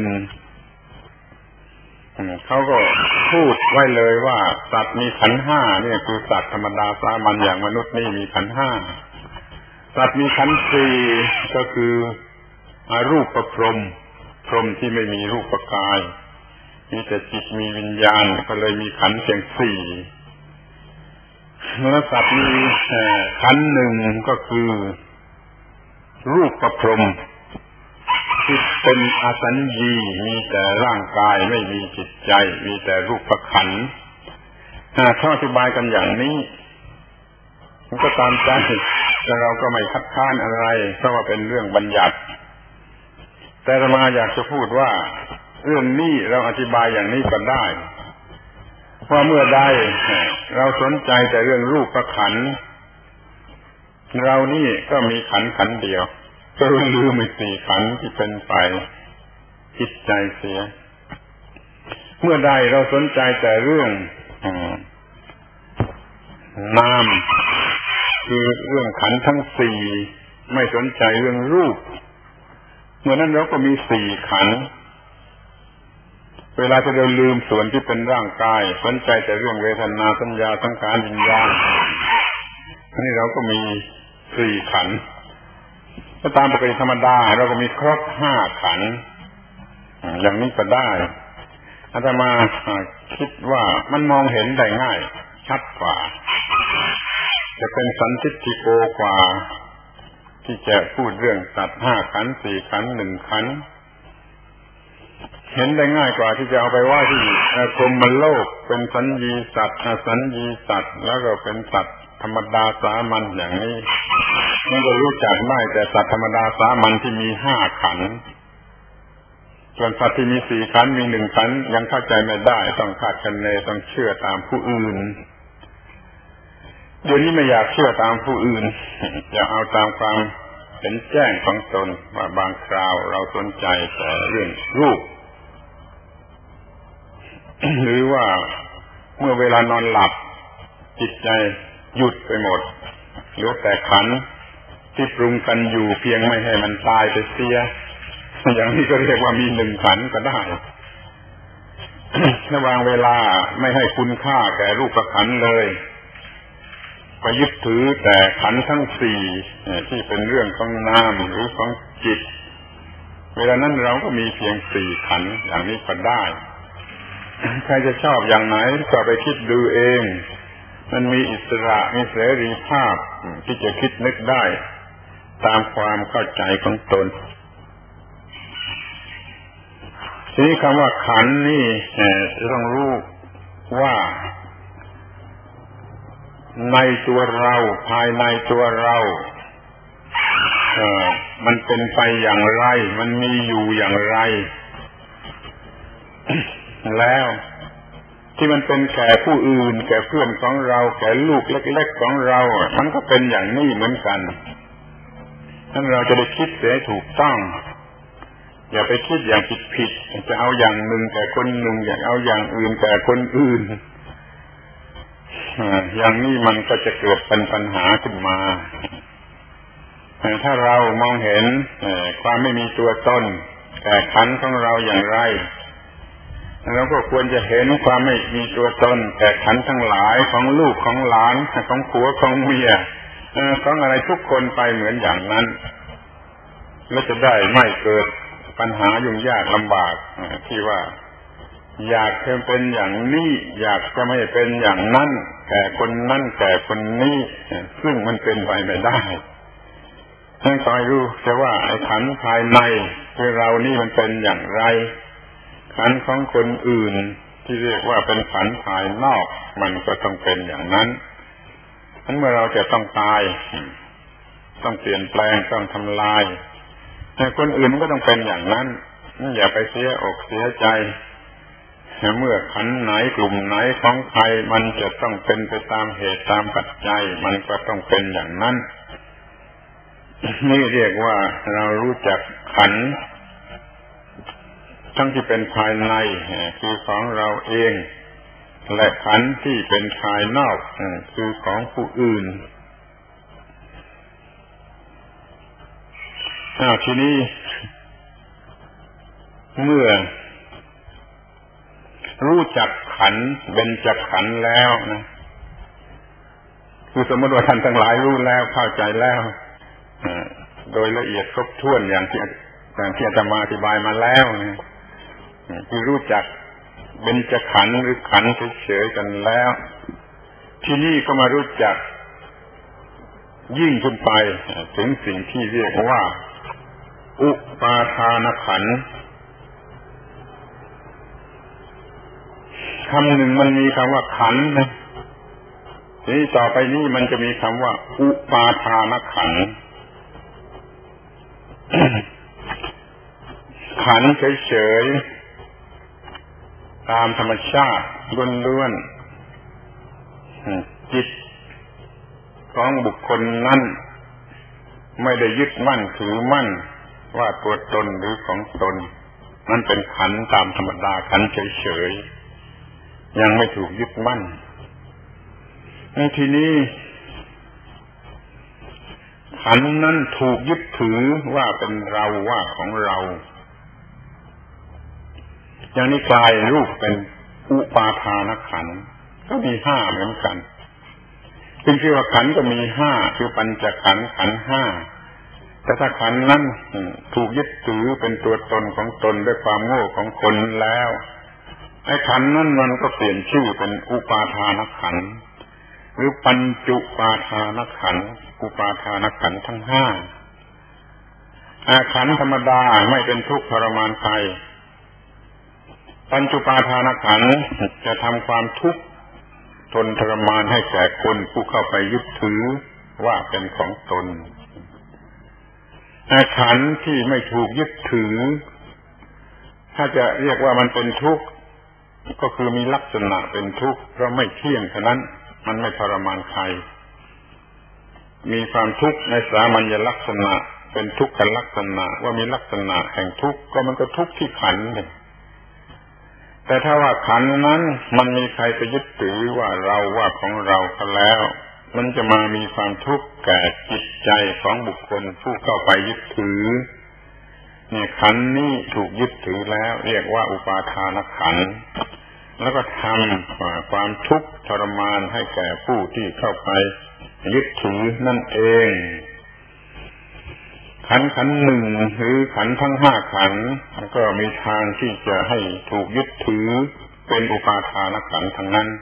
เขาก็พูดไว้เลยว่าสัตว์มีขันธ์ห้าเนี่ยคือสัตว์ธรรมดาสามัญอย่างมนุษย์นี่มีขันธ์ห้าสัตว์มีขันธ์สี่ก็คือรูปประพรหมพรหมที่ไม่มีรูปกายมีแต่จิตมีวิญญาณก็เลยมีขันธ์เพียงสี่มนุษย์สัตว์มีขันธ์หนึ่งก็คือรูปประพรหมที่เป็นอสัญญีมีแต่ร่างกายไม่มีจิตใจมีแต่รูปขันธ์ถ้าอธิบายกันอย่างนี้มันก็ตามใจแต่เราก็ไม่คัดค้านอะไรเพราะว่าเป็นเรื่องบัญญัติแต่อาตมาอยากจะพูดว่าเรื่องนี้เราอธิบายอย่างนี้ก็ได้เพราะเมื่อใดเราสนใจแต่เรื่องรูปขันธ์เรานี่ก็มีขันธ์เดียวก็ลืมอีกสี่ขันธ์ที่เป็นไปจิตใจเสียเมื่อใดเราสนใจแต่เรื่องนามคือเรื่องขันธ์ทั้งสี่ไม่สนใจเรื่องรูปเมื่อนั้นเราก็มีสี่ขันธ์เวลาที่เราลืมส่วนที่เป็นร่างกายสนใจแต่เรื่องเวทนาสัญญาสังขารวิญญาณนี่เราก็มีสี่ขันธ์ถ้าตามปกติธรรมดาเราก็มีครบห้าขันธ์อย่างนี้ก็ได้อาตมาคิดว่ามันมองเห็นได้ง่ายชัดกว่าจะเป็นสันทิฏฐิโกกว่าที่จะพูดเรื่องสัตว์ห้าขันธ์สี่ขันธ์หนึ่งขันธ์เห็นได้ง่ายกว่าที่จะเอาไปว่าที่พรหมโลกเป็นสัญญีสัตว์อสัญญีสัตว์แล้วก็เป็นสัตว์ธรรมดาสามัญอย่างนี้มันก็รู้จักได้แต่สัตว์ธรรมดาสามัญที่มีห้าขันธ์ส่วนสัตว์ที่มีสี่ขันธ์มีหนึ่งขันธ์ยังเข้าใจไม่ได้ต้องคาดคะเนต้องเชื่อตามผู้อื่นเดี๋ยวนี้ไม่อยากเชื่อตามผู้อื่นอยากเอาตามความเห็นแจ้งของตนว่าบางคราวเราสนใจแต่เรื่องรูปหรือว่าเมื่อเวลานอนหลับจิตใจหยุดไปหมดเหลือแต่ขันธ์ที่ปรุงกันอยู่เพียงไม่ให้มันตายไปเสียอย่างนี้ก็เรียกว่ามีหนึ่งขันธ์ก็ได้ระหว่างเวลาไม่ให้คุณค่าแก่รูปขันธ์เลยไปยึดถือแต่ขันธ์ทั้งสี่ที่เป็นเรื่องของนามหรือของจิตเวลานั้นเราก็มีเพียงสี่ขันธ์อย่างนี้ก็ได้ใครจะชอบอย่างไหนก็ไปคิดดูเองมันมีอิสระมีเสรีภาพที่จะคิดนึกได้ตามความเข้าใจของตนทีนี้คำว่าขันธ์นี่ต้องรู้ว่าในตัวเราภายในตัวเรามันเป็นไปอย่างไรมันมีอยู่อย่างไรแล้วที่มันเป็นแก่ผู้อื่นแก่เพื่อนของเราแก่ลูกเล็กๆของเรามันก็เป็นอย่างนี้เหมือนกันถ้าเราจะได้คิดเสียถูกต้องอย่าไปคิดอย่างผิดจะเอาอย่างหนึ่งแก่คนหนึ่งอยากเอาอย่างอื่นแก่คนอื่นอย่างนี้มันก็จะเกิดเป็นปัญหาขึ้นมาถ้าเรามองเห็นความไม่มีตัวตนแก่ขันธ์ของเราอย่างไรเราก็ควรจะเห็นความไม่มีตัวตนแก่ขันธ์ทั้งหลายของลูกของหลานของผัวของเมียของอะไรทุกคนไปเหมือนอย่างนั้นแล้วจะได้ไม่เกิดปัญหายุ่งยากลำบากที่ว่าอยากจะเป็นอย่างนี้อยากจะไม่เป็นอย่างนั้นแก่คนนั้นแก่คนนี้ซึ่งมันเป็นไปไม่ได้ท่านคอยรู้แต่ว่าไอ้ขันธ์ภายในคือเรานี่มันเป็นอย่างไรขันธ์ของคนอื่นที่เรียกว่าเป็นขันธ์ภายนอกมันก็ต้องเป็นอย่างนั้นทั้งเมื่อเราจะต้องตายต้องเปลี่ยนแปลงต้องทำลายแต่คนอื่นมันก็ต้องเป็นอย่างนั้นอย่าไปเสียอกเสียใจเมื่อขันธ์ไหนกลุ่มไหนของใครมันจะต้องเป็นไปตามเหตุตามปัจจัยมันก็ต้องเป็นอย่างนั้นนี่เรียกว่าเรารู้จักขันธ์ทั้งที่เป็นภายในคือของเราเองและขันธ์ที่เป็นภายนอกคือของผู้อื่นทีนี้เมื่อรู้จักขันธ์เบญจขันธ์แล้วนะคือสมมติว่าท่านทั้งหลายรู้แล้วเข้าใจแล้วโดยละเอียดครบถ้วนอย่างที่อาตมาอธิบายมาแล้วนะคือรู้จักเบญจขันธ์หรือขันธ์เฉยๆกันแล้วที่นี่ก็มารู้จักยิ่งขึ้นไปถึงสิ่งที่เรียกว่าอุปาทานขันธ์คำหนึ่งมันมีคำว่าขันธ์นะทีนี้ต่อไปนี้มันจะมีคำว่าอุปาทานขันธ์ขันธ์เฉยๆตามธรรมชาติล้วนๆจิตของบุคคลนั้นไม่ได้ยึดมั่นถือมั่นว่าตัวตนหรือของตนนั่นเป็นขันธ์ตามธรรมดาขันธ์เฉยๆยังไม่ถูกยึดมั่นในทีนี้ขันธ์นั้นถูกยึดถือว่าเป็นเราว่าของเราอย่างนี้กลายรูปเป็นอุปาทานขันธ์ก็มีห้าเหมือนกันจริงๆว่าขันธ์ก็มีห้าคือปัญจขันธ์ขันธ์ห้าแต่ถ้าขันธ์นั้นถูกยึดถือเป็นตัวตนของตนด้วยความโง่ของคนแล้วไอ้ขันธ์นั้นมันก็เปลี่ยนชื่อเป็นอุปาทานขันธ์หรือปัญจุปาทานขันธ์อุปาทานขันธ์ทั้งห้าขันธ์ธรรมดาไม่เป็นทุกข์ทรมานใครปัญจุปาทานขันธ์จะทำความทุกข์ทนทรมานให้แก่คนผู้เข้าไปยึดถือว่าเป็นของตนขันธ์ที่ไม่ถูกยึดถือถ้าจะเรียกว่ามันเป็นทุกข์ก็คือมีลักษณะเป็นทุกข์เพราะไม่เที่ยงฉะนั้นมันไม่ทรมานใครมีความทุกข์ในสามัญลักษณะเป็นทุกขลักษณะว่ามีลักษณะแห่งทุกข์ก็มันก็ทุกข์ที่ขันธ์แต่ถ้าว่าขันธ์นั้นมันมีใครไปยึดถือว่าเราว่าของเราก็แล้วมันจะมามีความทุกข์แก่จิตใจของบุคคลผู้เข้าไปยึดถือเนี่ยขันธ์นี้ถูกยึดถือแล้วเรียกว่าอุปาทานขันธ์แล้วก็ทำความทุกข์ทรมานให้แก่ผู้ที่เข้าไปยึดถือนั่นเองขันธ์หนึ่งหรือขันธ์ทั้งห้าขันธ์ก็มีทางที่จะให้ถูกยึดถือเป็นอุปาทานขันธ์ทั้งนั้น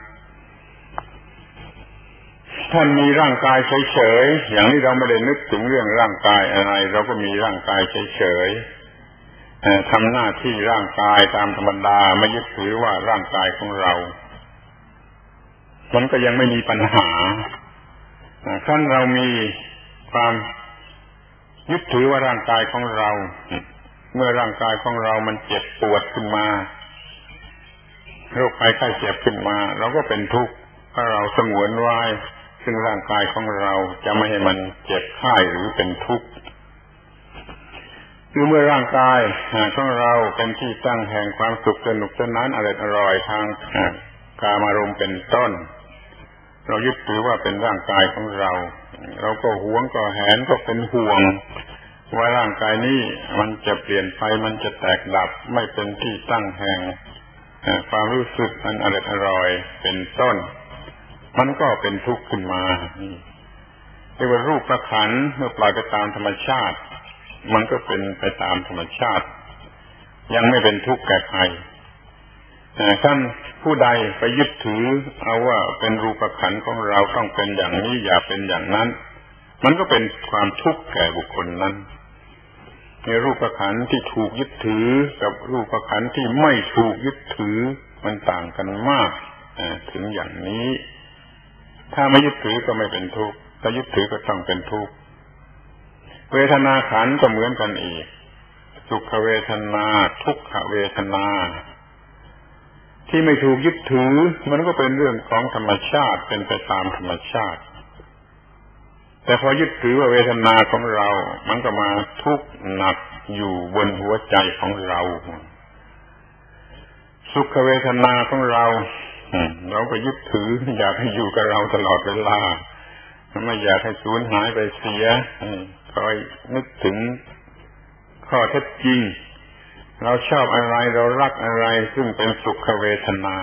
ท่านมีร่างกายเฉยๆอย่างนี้เราไม่ได้นึกถึงเรื่องร่างกายอะไรเราก็มีร่างกายเฉยๆทำหน้าที่ร่างกายตามธรรมดาไม่ยึดถือว่าร่างกายของเรามันก็ยังไม่มีปัญหาขั้นเรามีความยึดถือว่าร่างกายของเราเมื่อร่างกายของเรามันเจ็บปวดขึ้นมาโรคภัยไข้เจ็บขึ้นมาเราก็เป็นทุกข์ถ้าเราสงวนไว้ซึ่งร่างกายของเราจะไม่ให้มันเจ็บไข้หรือเป็นทุกข์คือเมื่อร่างกายของเราเป็นที่ตั้งแห่งความสุขสนุกสนานอร่อยทางกามารมณ์เป็นต้นเรายึดถือว่าเป็นร่างกายของเราเราก็หวงก็แหนก็เป็นห่วงว่าร่างกายนี้มันจะเปลี่ยนไปมันจะแตกดับไม่เป็นที่ตั้งแห่งความรู้สึกอันอร่อยเป็นต้นมันก็เป็นทุกข์ขึ้นมาเรียกว่ารูปขันธ์เมื่อปล่อยไปตามธรรมชาติมันก็เป็นไปตามธรรมชาติยังไม่เป็นทุกข์แก่ใครท่านผู้ใดไปยึดถือเอาว่าเป็นรูปขันธ์ของเราต้องเป็นอย่างนี้อย่าเป็นอย่างนั้นมันก็เป็นความทุกข์แก่บุคคลนั้นในรูปขันธ์ที่ถูกยึดถือกับรูปขันธ์ที่ไม่ถูกยึดถือมันต่างกันมากถึงอย่างนี้ถ้าไม่ยึดถือก็ไม่เป็นทุกข์ถ้ายึดถือก็ต้องเป็นทุกข์เวทนาขันธ์ก็เหมือนกันอีกสุขเวทนาทุกขเวทนาที่ไม่ถูกยึดถือมันก็เป็นเรื่องของธรรมชาติเป็นไปตามธรรมชาติแต่พอยึดถือว่าเวทนาของเรามันก็มาทุกข์หนักอยู่บนหัวใจของเราสุขเวทนาของเราเราก็ยึดถืออยากให้อยู่กับเราตลอดเวลาไม่อยากให้สูญหายไปเสียคอยนึกถึงข้อเท็จจริงเราชอบอะไรเรารักอะไรซึ่งเป็นสุขเวทนา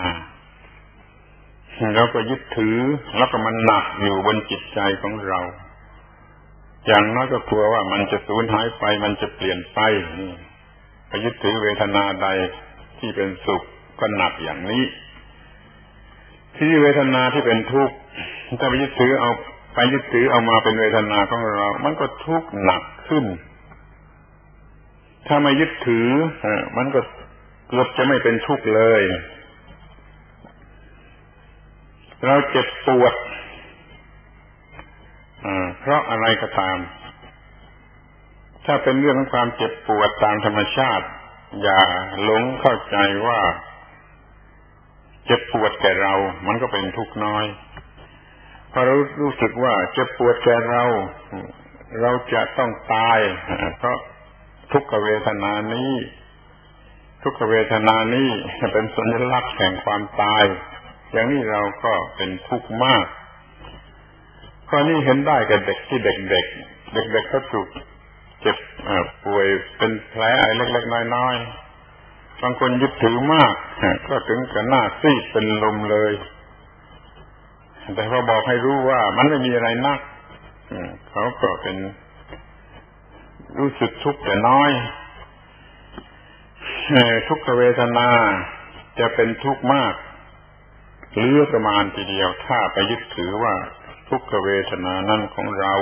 เราก็ยึดถือแล้วก็มันหนักอยู่บนจิตใจของเราอย่างน้อยก็กลัวว่ามันจะสูญหายไปมันจะเปลี่ยนไปไปยึดถือเวทนาใดที่เป็นสุขก็หนักอย่างนี้ที่เวทนาที่เป็นทุกข์ถ้าไปยึดถือเอามาเป็นเวทนาของเรามันก็ทุกข์หนักขึ้นถ้าไม่ยึดถือมันก็เกือบจะไม่เป็นทุกข์เลยเราเจ็บปวดเพราะอะไรก็ตามถ้าเป็นเรื่องของความเจ็บปวดตามธรรมชาติอย่าหลงเข้าใจว่าเจ็บปวดแก่เรามันก็เป็นทุกข์น้อยพอเรารู้สึกว่าเจ็บปวดแก่เราจะต้องตายเพราะทุกขเวทนานี้เป็นสัญลักษณ์แห่งความตายอย่างนี้เราก็เป็นทุกข์มากข้อนี้เห็นได้กับเด็กที่เด็กเขาถูกเจ็บป่วยเป็นแผลอะไรเล็กๆน้อยๆบางคนยึดถือมากก็ถึงกับหน้าซีดเป็นลมเลยแต่พอบอกให้รู้ว่ามันไม่มีอะไรนักเขาก็เป็นรู้สึกทุกข์แต่น้อยทุกขเวทนาจะเป็นทุกข์มากเหลือประมาณทีเดียวถ้าไปยึดถือว่าทุกขเวทนานั้นของเรา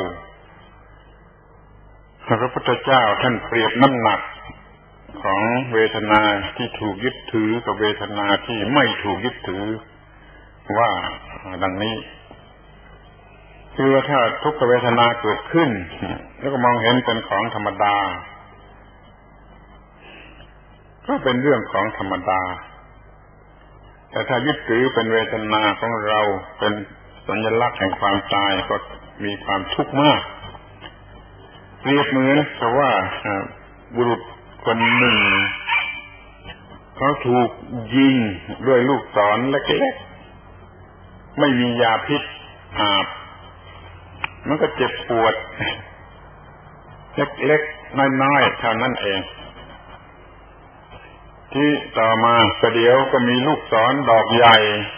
พระพุทธเจ้าท่านเปรียบน้ำหนักของเวทนาที่ถูกยึดถือกับเวทนาที่ไม่ถูกยึดถือว่าดังนี้คือว่าถ้าทุกขเวทนาเกิดขึ้นแล้วก็มองเห็นเป็นของธรรมดาก็เป็นเรื่องของธรรมดาแต่ถ้ายึดถือเป็นเวทนาของเราเป็นสัญลักษณ์แห่งความตายก็มีความทุกข์มากเปรียบเหมือนกับว่าบุรุษคนหนึ่งเขาถูกยิงด้วยลูกศรเล็กๆไม่มียาพิษอาบมันก็เจ็บปวดเล็กๆน้อยๆเท่านั้นเองที่ต่อมาประเดี๋ยวก็มีลูกศรดอกใหญ่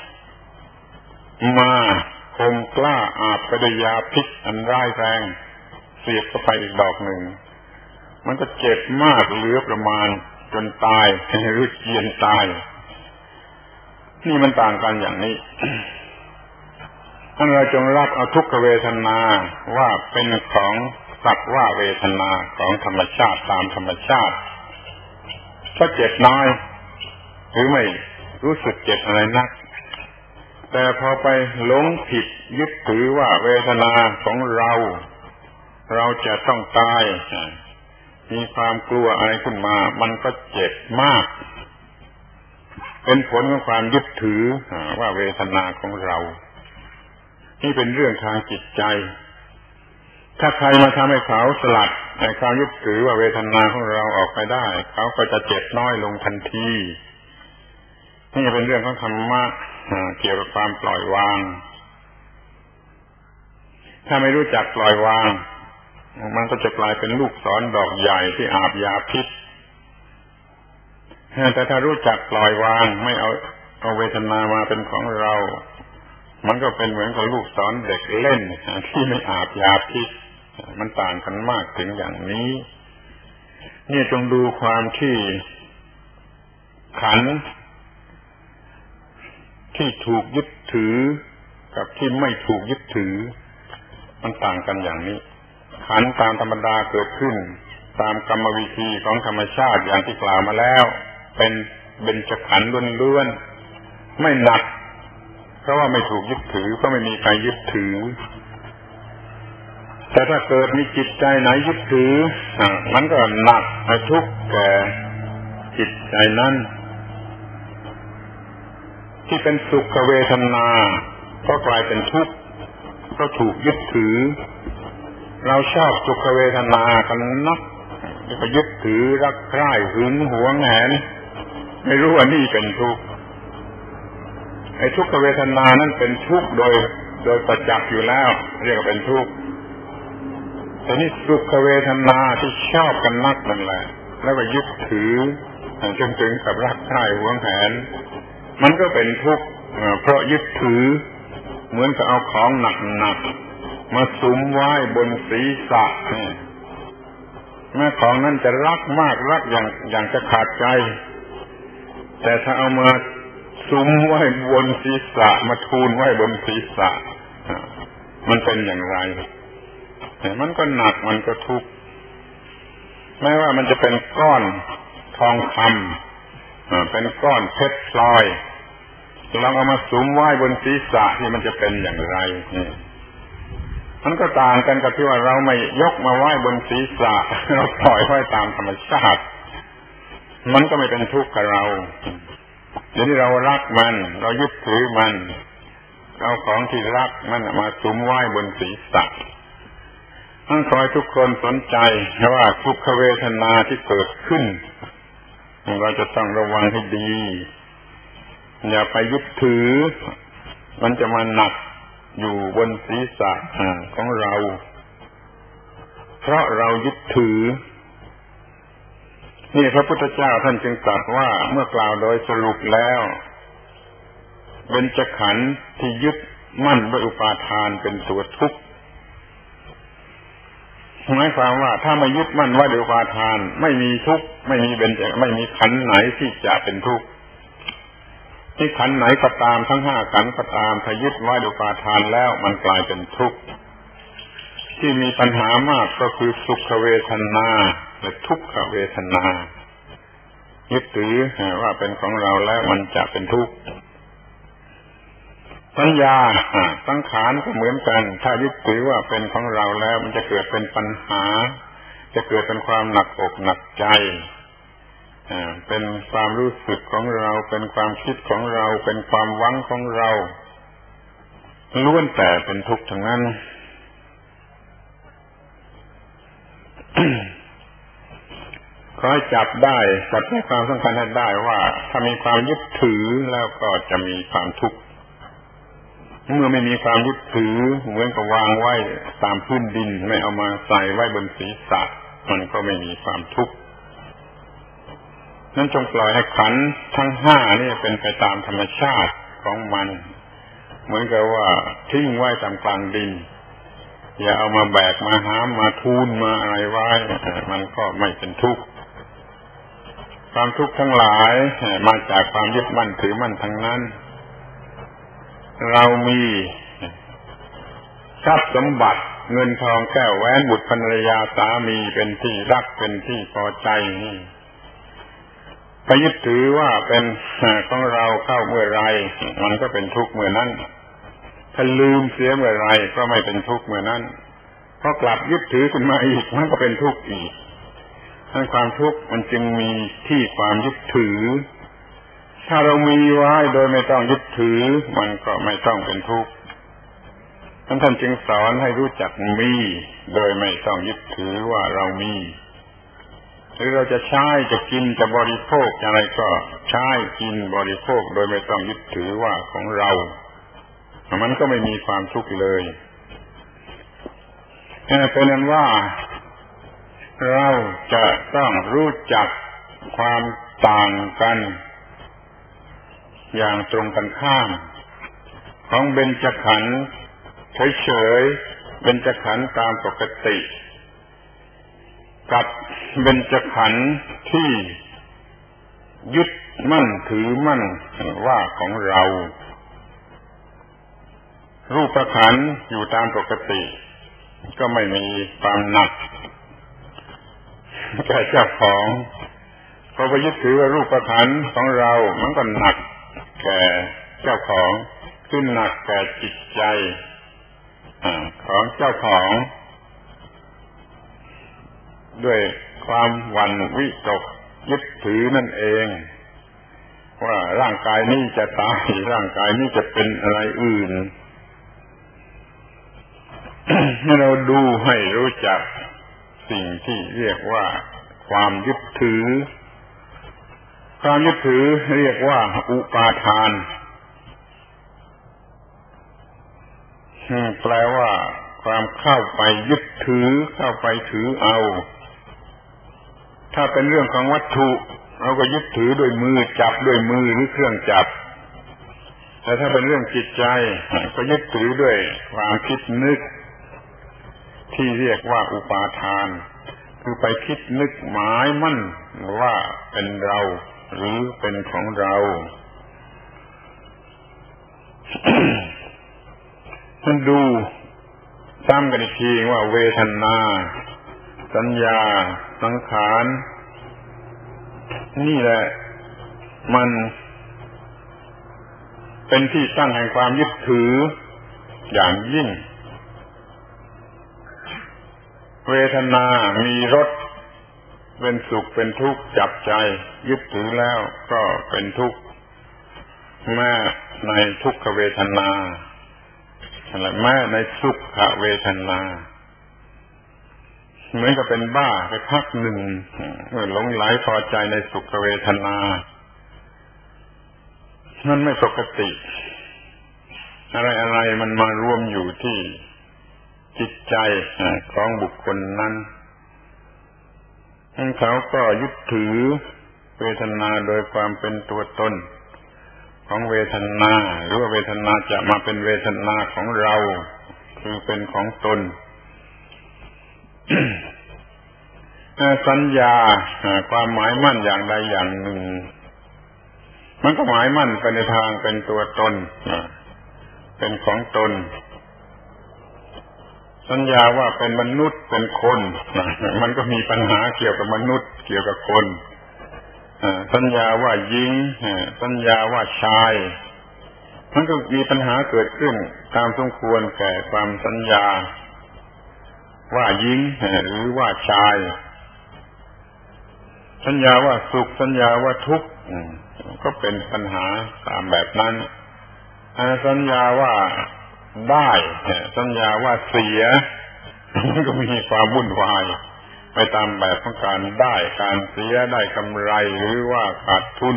มาคมกล้าอาบไปด้วยยาพิษอันร้ายแรงเสียบเข้าไปอีกดอกหนึ่งมันก็เจ็บมากเหลือประมาณจนตายหรือเจียนตายนี่มันต่างกันอย่างนี้ท่านเราจงรับเอาทุกขเวทนาว่าเป็นของสักว่าเวทนาของธรรมชาติตามธรรมชาติถ้าเจ็บน้อยหรือไม่รู้สึกเจ็บอะไรนักแต่พอไปหลงผิดยึดถือว่าเวทนาของเราจะต้องตายมีความกลัวอะไรขึ้นมามันก็เจ็บมากเป็นผลของความยึดถือว่าเวทนาของเรานี่เป็นเรื่องทางจิตใจถ้าใครมาทำให้เขาสลัดในความยึดถือว่าเวทนาของเราออกไปได้เขาก็จะเจ็บน้อยลงทันทีนี่เป็นเรื่องของธรรมะเกี่ยวกับความปล่อยวางถ้าไม่รู้จักปล่อยวางมันก็จะกลายเป็นลูกศรดอกใหญ่ที่อาบยาพิษแต่ถ้ารู้จักปล่อยวางไม่เอาเวทนามาเป็นของเรามันก็เป็นเหมือนกับลูกศรเด็กเล่นที่ไม่อาบยาพิษมันต่างกันมากถึงอย่างนี้นี่จงดูความที่ขันธ์ที่ถูกยึดถือกับที่ไม่ถูกยึดถือมันต่างกันอย่างนี้ขันธ์ตามธรรมดาเกิดขึ้นตามกรรมวิธีของธรรมชาติอย่างที่กล่าวมาแล้วเป็นเบญจขันธ์ล้วนๆไม่หนักเพราะว่าไม่ถูกยึดถือเพราะไม่มีใครยึดถือแต่ถ้าเกิดมีจิตใจไหนยึดถือมันก็หนักทุกข์แก่จิตใจนั้นที่เป็นสุขเวทนาก็กลายเป็นทุกข์เพราะถูกยึดถือเราชอบสุขเวทนากันนักก็ยึดถือรักใคร่หึงหวงแหนไม่รู้ว่านี่เป็นทุกข์ไอ้ทุกขเวทนานั้นเป็นทุกข์โดยประจักษ์อยู่แล้วเรียกว่าเป็นทุกข์แต่นี่สุขเวทนาที่ชอบกันนักนั่นแหละแล้วก็ยึดถือจนถึงกับรักใคร่หวงแหนมันก็เป็นทุกข์เพราะยึดถือเหมือนกับเอาของหนักๆมาสุมไว้บนศีรษะแม้ของนั้นจะรักมากรักอย่างจะขาดใจแต่ถ้าเอามาสุมไว้บนศีรษะมาทูลไว้บนศีรษะมันเป็นอย่างไรมันก็หนักมันก็ทุกข์แม้ว่ามันจะเป็นก้อนทองคำเป็นก้อนเพชรพลอยลองเอามาสุมไว้บนศีรษะที่มันจะเป็นอย่างไรมันก็ต่างกันกับที่ว่าเราไม่ยกมาไว้บนศีรษะเราปล่อยไว้ตามธรรมชาติมันก็ไม่เป็นทุกข์กับเราเดี๋ยวนี้เรารักมันเรายึดถือมันเอาของที่รักมันมาสุมไว้บนศีรษะต้องขอให้ทุกคนสนใจว่าทุกขเวทนาที่เกิดขึ้นเราจะต้องระวังให้ดีอย่าไปยึดถือมันจะมาหนักอยู่บนศีรษะของเราเพราะเรายึดถือนี่พระพุทธเจ้าท่านจึงตรัสว่าเมื่อกล่าวโดยสรุปแล้วเบญจขันธ์ที่ยึดมั่นด้วยอุปาทานเป็นตัวทุกข์หมายความว่าถ้าไม่ยึดมั่นไว้ด้วยอุปาทานไม่มีทุกข์ไม่มีขันธ์ไหนที่จะเป็นทุกข์ที่ขันธ์ไหนก็ตามทั้งห้าขันธ์ก็ตามถ้ายึดไว้ด้วยอุปาทานแล้วมันกลายเป็นทุกข์ที่มีปัญหามากก็คือสุขเวทนาและทุกขเวทนายึดถือว่าเป็นของเราแล้วมันจะเป็นทุกข์สัญญาสังขารก็เหมือนกันถ้ายึดถือว่าเป็นของเราแล้วมันจะเกิดเป็นปัญหาจะเกิดเป็นความหนักอกหนักใจเป็นความรู้สึกของเราเป็นความคิดของเราเป็นความหวังของเราล้วนแต่เป็นทุกข์ทั้งนั้น ขอให้จับได้จับให้ความสำคัญให้ได้ว่าถ้ามีความยึดถือแล้วก็จะมีความทุกข์เมื่อไม่มีความยึดถือเหมือนกับวางไว้ตามพื้นดินไม่เอามาใส่ไว้บนศีรษะมันก็ไม่มีความทุกข์นั้นจงปล่อยให้ขันธ์ทั้งห้านี่เป็นไปตามธรรมชาติของมันเหมือนกับว่าทิ้งไว้ตามกลางดินอย่าเอามาแบกมาหามมาทูลมาอะไรไว้มันก็ไม่เป็นทุกข์ความทุกข์ทั้งหลายมาจากความยึดมั่นถือมั่นทั้งนั้นเรามีทรัพย์สมบัติเงินทองแก้วแหวนบุตรภรรยาสามีเป็นที่รักเป็นที่พอใจนี่ไปยึดถือว่าเป็นของเราเข้าเมื่อไรมันก็เป็นทุกข์เมื่อนั้นถ้าลืมเสียเมื่อไรก็ไม่เป็นทุกข์เมื่อนั้นพอกลับยึดถือขึ้นมาอีกมันก็เป็นทุกข์อีกทั้งความทุกข์มันจึงมีที่ความยึดถือถ้าเรามีไว้โดยไม่ต้องยึดถือมันก็ไม่ต้องเป็นทุกข์ท่านจึงสอนให้รู้จักมีโดยไม่ต้องยึดถือว่าเรามีหรือเราจะใช้จะกินจะบริโภคอะไรก็ใช้กินบริโภคโดยไม่ต้องยึดถือว่าของเรามันก็ไม่มีความทุกข์เลยเป็นนั้นว่าเราจะต้องรู้จักความต่างกันอย่างตรงกันข้ามของเบญจขันธ์เฉยๆเบญจขันธ์ตามปกติกับเบญจขันธ์ที่ยึดมั่นถือมั่นว่าของเรารูปขันธ์อยู่ตามปกติก็ไม่มีความหนักแก่เจ้าของพอไปยึดถือว่ารูปขันธ์ของเรามันก็หนักแก่เจ้าของขึ้นหนักแก่จิตใจของเจ้าของด้วยความหวั่นวิตกยึดถือนั่นเองว่าร่างกายนี้จะตายร่างกายนี้จะเป็นอะไรอื่น ให้เราดูให้รู้จักสิ่งที่เรียกว่าความยึดถือความยึดถือเรียกว่าอุปาทานแปลว่าความเข้าไปยึดถือเข้าไปถือเอาถ้าเป็นเรื่องของวัตถุเราก็ยึดถือด้วยมือจับด้วยมือหรือเครื่องจับแต่ถ้าเป็นเรื่องจิตใจก็ยึดถือด้วยความคิดนึกที่เรียกว่าอุปาทานคือไปคิดนึกหมายมั่นว่าเป็นเราหรือเป็นของเราท่านดูซ้ำกันอีกทีว่าเวทนาสัญญาสังขารนี่แหละมันเป็นที่ตั้งแห่งความยึดถืออย่างยิ่งเวทนามีรสเป็นสุขเป็นทุกข์จับใจยึดถือแล้วก็เป็นทุกข์แม้ในทุกขเวทนาแม้ในสุขเวทนาเหมือนกับเป็นบ้าไปพักหนึ่งหลงไหลพอใจในสุขเวทนามันไม่ปกติอะไรมันมารวมอยู่ที่จิตใจของบุคคลนั้นเขาก็ยึดถือเวทนาโดยความเป็นตัวตนของเวทนาหรือว่าเวทนาจะมาเป็นเวทนาของเราคือเป็นของตน สัญญาความหมายมั่นอย่างใดอย่างหนึ่งมันก็หมายมั่นไปในทางเป็นตัวตนเป็นของตนสัญญาว่าเป็นมนุษย์เป็นคนมันก็มีปัญหาเกี่ยวกับมนุษย์เกี่ยวกับคนสัญญาว่าหญิงสัญญาว่าชายมันก็มีปัญหาเกิดขึ้นตามสมควรแก่ความสัญญาว่าหญิงหรือว่าชายสัญญาว่าสุขสัญญาว่าทุกข์ก็เป็นปัญหาตามแบบนั้นสัญญาว่าได้สัญญาว่าเสียมันก็มีความวุ่นวายไปตามแบบของการได้การเสียได้กำไรหรือว่าขาดทุน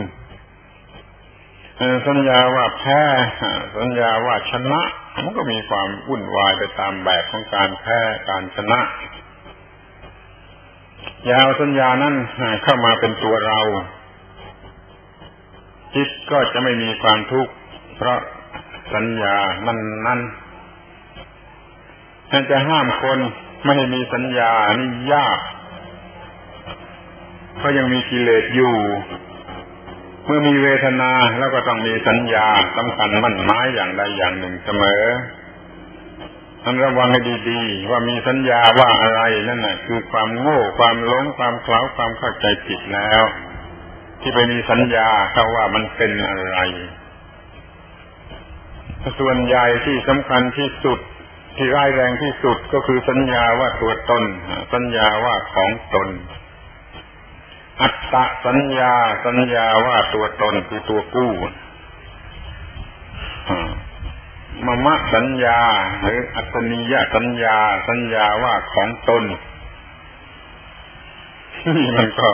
สัญญาว่าแพ้สัญญาว่าชนะมันก็มีความวุ่นวายไปตามแบบของการแพ้การชนะยาวสัญญานั้นเข้ามาเป็นตัวเราจิตก็จะไม่มีความทุกข์เพราะสัญญานั้นท่านจะห้ามคนไม่ให้มีสัญญานี่ยากเพราะยังมีกิเลสอยู่เมื่อมีเวทนาแล้วก็ต้องมีสัญญาสำคัญมั่นหมายอย่างใดอย่างหนึ่งเสมอท่านระวังให้ดีๆว่ามีสัญญาว่าอะไรนั่นน่ะคือความโง่ความหลงความเขลาความเข้าใจผิดแล้วที่ไปมีสัญญาเขาว่ามันเป็นอะไรส่วนใหญ่ที่สำคัญที่สุดที่ร้ายแรงที่สุดก็คือสัญญาว่าตัวตนสัญญาว่าของตนอัตตะสัญญาว่าตัวตนคือตัวกู้มมะสัญญาหรืออัตตนิยสัญญาว่าของตนนี่มันก็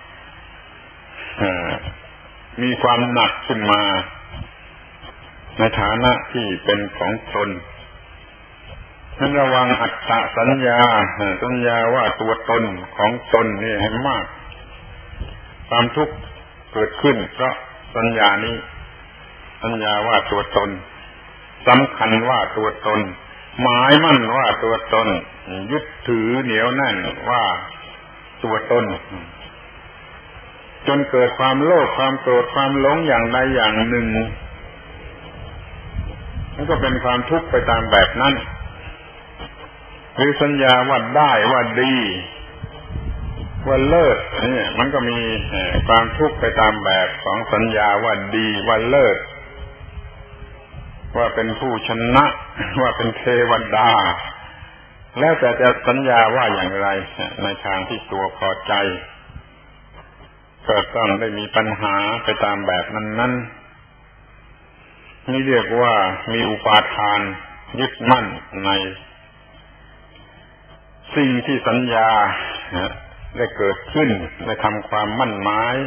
มีความหนักขึ้นมาในฐานะที่เป็นของตนนั้นระวังอัตตะสัญญาว่าตัวตนของตนนี่ให้มากความทุกข์เกิดขึ้นเพราะสัญญานี้สัญญาว่าตัวตนสำคัญว่าตัวตนหมายมั่นว่าตัวตนยึดถือเหนียวแน่นว่าตัวตนจนเกิดความโลภความโกรธความหลงอย่างใดอย่างหนึ่งมันก็เป็นความทุกข์ไปตามแบบนั้นหรือสัญญาว่าได้ว่าดีว่าเลิศนี่มันก็มีความทุกข์ไปตามแบบของสัญญาว่าดีว่าเลิศว่าเป็นผู้ชนะว่าเป็นเทวดาแล้วแต่จะสัญญาว่าอย่างไรในทางที่ตัวพอใจก็ต้องได้มีปัญหาไปตามแบบนั้นนี่เรียกว่ามีอุปาทานยึดมั่นในสิ่งที่สัญญาได้เกิดขึ้นได้ทำความมั่นหมาย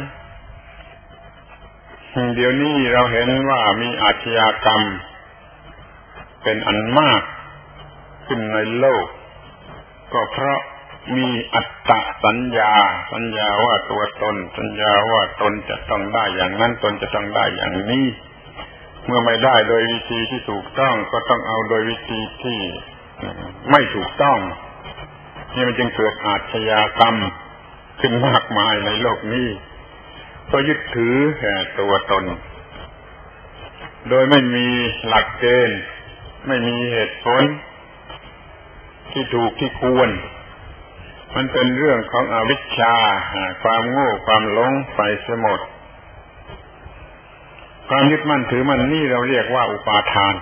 เดี๋ยวนี้เราเห็นว่ามีอาชญากรรมเป็นอันมากขึ้นในโลกก็เพราะมีอัตตสัญญาว่าตัวตนสัญญาว่าตนจะต้องได้อย่างนั้นตนจะต้องได้อย่างนี้เมื่อไม่ได้โดยวิธีที่ถูกต้องก็ต้องเอาโดยวิธีที่ไม่ถูกต้องนี่มันจึงเกิดอาชญากรรมขึ้นมากมายในโลกนี้ก็ยึดถือตัวตนโดยไม่มีหลักเกณฑ์ไม่มีเหตุผลที่ถูกที่ควรมันเป็นเรื่องของอวิชชาความโง่ความหลงไปเสียหมดความยึดมั่นถือมั่นนี่เราเรียกว่าอุปาทาน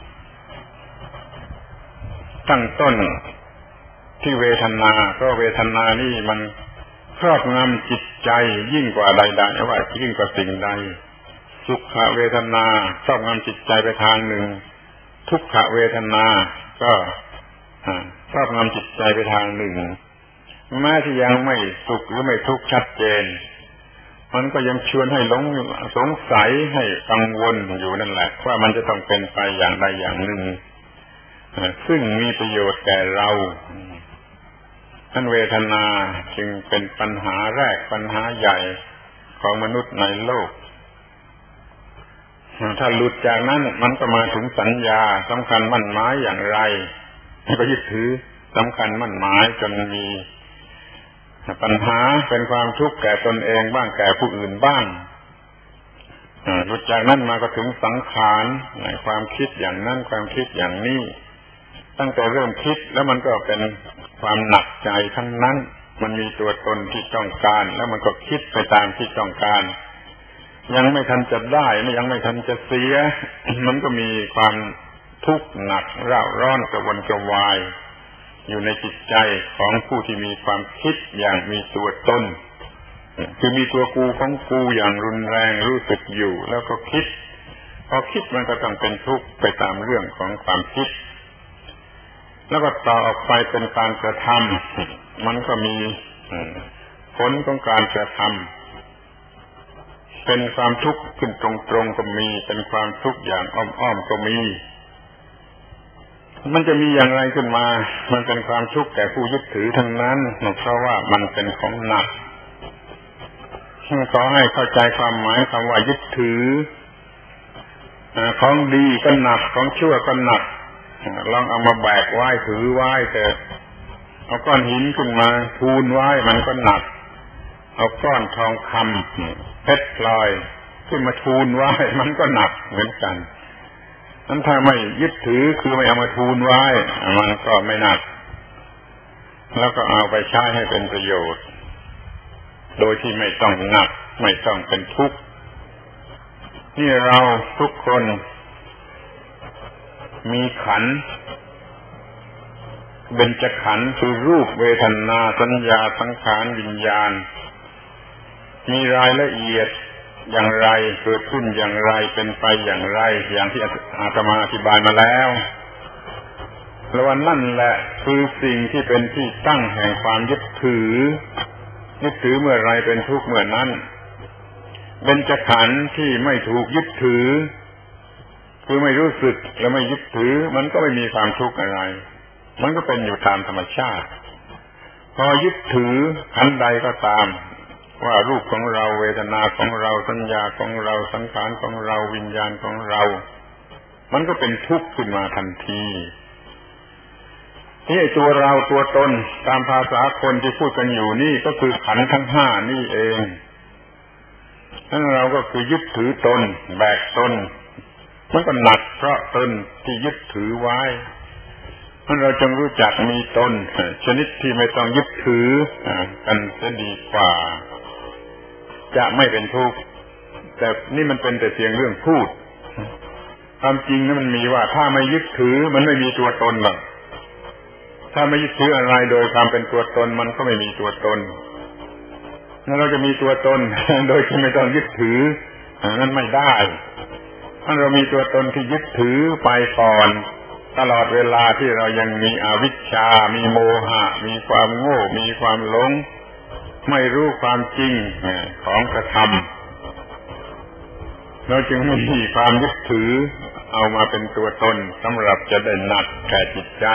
ตั้งต้นที่เวทนาก็เวทนานี่มันครอบงำจิตใจยิ่งกว่าใดๆว่ายิ่งกว่าสิ่งใดสุขเวทนาครอบงำจิตใจไปทางหนึ่งทุกขเวทนาก็ครอบงำจิตใจไปทางหนึ่งแม้ที่ยังไม่สุขหรือไม่ทุกข์ชัดเจนมันก็ยังชวนให้หลงสงสัยให้กังวลอยู่นั่นแหละว่ามันจะต้องเป็นไปอย่างใดอย่างหนึ่งซึ่งมีประโยชน์แก่เราท่านเวทนาจึงเป็นปัญหาแรกปัญหาใหญ่ของมนุษย์ในโลกถ้าหลุดจากนั้นมันก็มาถึงสัญญาสำคัญมั่นหมายอย่างไรก็ยึดถือสำคัญมั่นหมายจนมีปัญหาเป็นความทุกข์แก่ตนเองบ้างแก่ผู้อื่นบ้างหลุดจากนั้นมาก็ถึงสังขารความคิดอย่างนั้นความคิดอย่างนี้ตั้งแต่เริ่มคิดแล้วมันก็เป็นความหนักใจทั้งนั้นมันมีตัวตนที่ต้องการแล้วมันก็คิดไปตามที่ต้องการยังไม่ทันจะได้ยังไม่ทันจะเสียมันก็มีความทุกข์หนักเร่าร้อนกระวนกระวายอยู่ในจิตใจของผู้ที่มีความคิดอย่างมีตัวตนคือมีตัวกูของกูอย่างรุนแรงรู้สึกอยู่แล้วก็คิดพอคิดมันก็ต้องเป็นทุกข์ไปตามเรื่องของความคิดแล้วก็ต่อออกไปเป็นการกระทำมันก็มีผลของการกระทำเป็นความทุกข์ขึ้นตรงๆก็มีเป็นความทุกข์อย่างอ้อมๆก็มีมันจะมีอย่างไรขึ้นมามันเป็นความทุกข์แก่ผู้ยึดถือทั้งนั้นเพราะว่ามันเป็นของหนักขอให้เข้าใจความหมายคำว่ายึดถือของดีก็หนักของชั่วก็หนักลองเอามาแบกไว้ถือไว้แต่เอาก้อนหินขึ้นมาทูลไว้มันก็หนักเอาก้อนทองคำเพชรพลอยขึ้นมาทูลไว้มันก็หนักเหมือนกันนั้นถ้าไม่ยึดถือคือไม่เอามาทูลไว้มันก็ไม่หนักแล้วก็เอาไปใช้ให้เป็นประโยชน์โดยที่ไม่ต้องหนักไม่ต้องเป็นทุกข์นี่เราทุกคนมีขันธ์เบญจขันธ์คือรูปเวทนาสัญญาสังขารวิญญาณมีรายละเอียดอย่างไรเกิดขึ้นอย่างไรเป็นไปอย่างไรอย่างที่อาตมาอธิบายมาแล้วแล้วว่านั่นแหละคือสิ่งที่เป็นที่ตั้งแห่งความยึดถือเมื่อไรเป็นทุกข์เมื่อนั้นเบญจขันธ์ที่ไม่ถูกยึดถือคือไม่รู้สึกและไม่ยึดถือมันก็ไม่มีความทุกข์อะไรมันก็เป็นอยู่ตามธรรมชาติพอยึดถือขันธ์ใดก็ตามว่ารูปของเราเวทนาของเราสัญญาของเราสังขารของเราวิญญาณของเรามันก็เป็นทุกข์ขึ้นมาทันทีที่ตัวเราตัวตนตามภาษาคนที่พูดกันอยู่นี่ก็คือขันธ์ทั้งห้านี่เองนั่นเราก็คือยึดถือตนแบกตนมันก็หนักเพราะตนที่ยึดถือไว้นั่นเราจงรู้จักมีตนชนิดที่ไม่ต้องยึดถือกันจะดีกว่าจะไม่เป็นทุกข์แต่นี่มันเป็นแต่เพียงเรื่องพูดความจริงนั้นมันมีว่าถ้าไม่ยึดถือมันไม่มีตัวตนหรอกถ้าไม่ยึดถืออะไรโดยความเป็นตัวตนมันก็ไม่มีตัวตนงั้นเราจะมีตัวตนโดยที่ไม่ต้องยึดถือนั้นไม่ได้ถ้าเรามีตัวตนที่ยึดถือไปก่อนตลอดเวลาที่เรายังมีอวิชชามีโมหะมีความโง่มีความหลงไม่รู้ความจริงของกระทำเราจึงมีความยึดถือเอามาเป็นตัวตนสำหรับจะได้หนักแก่จิตใจ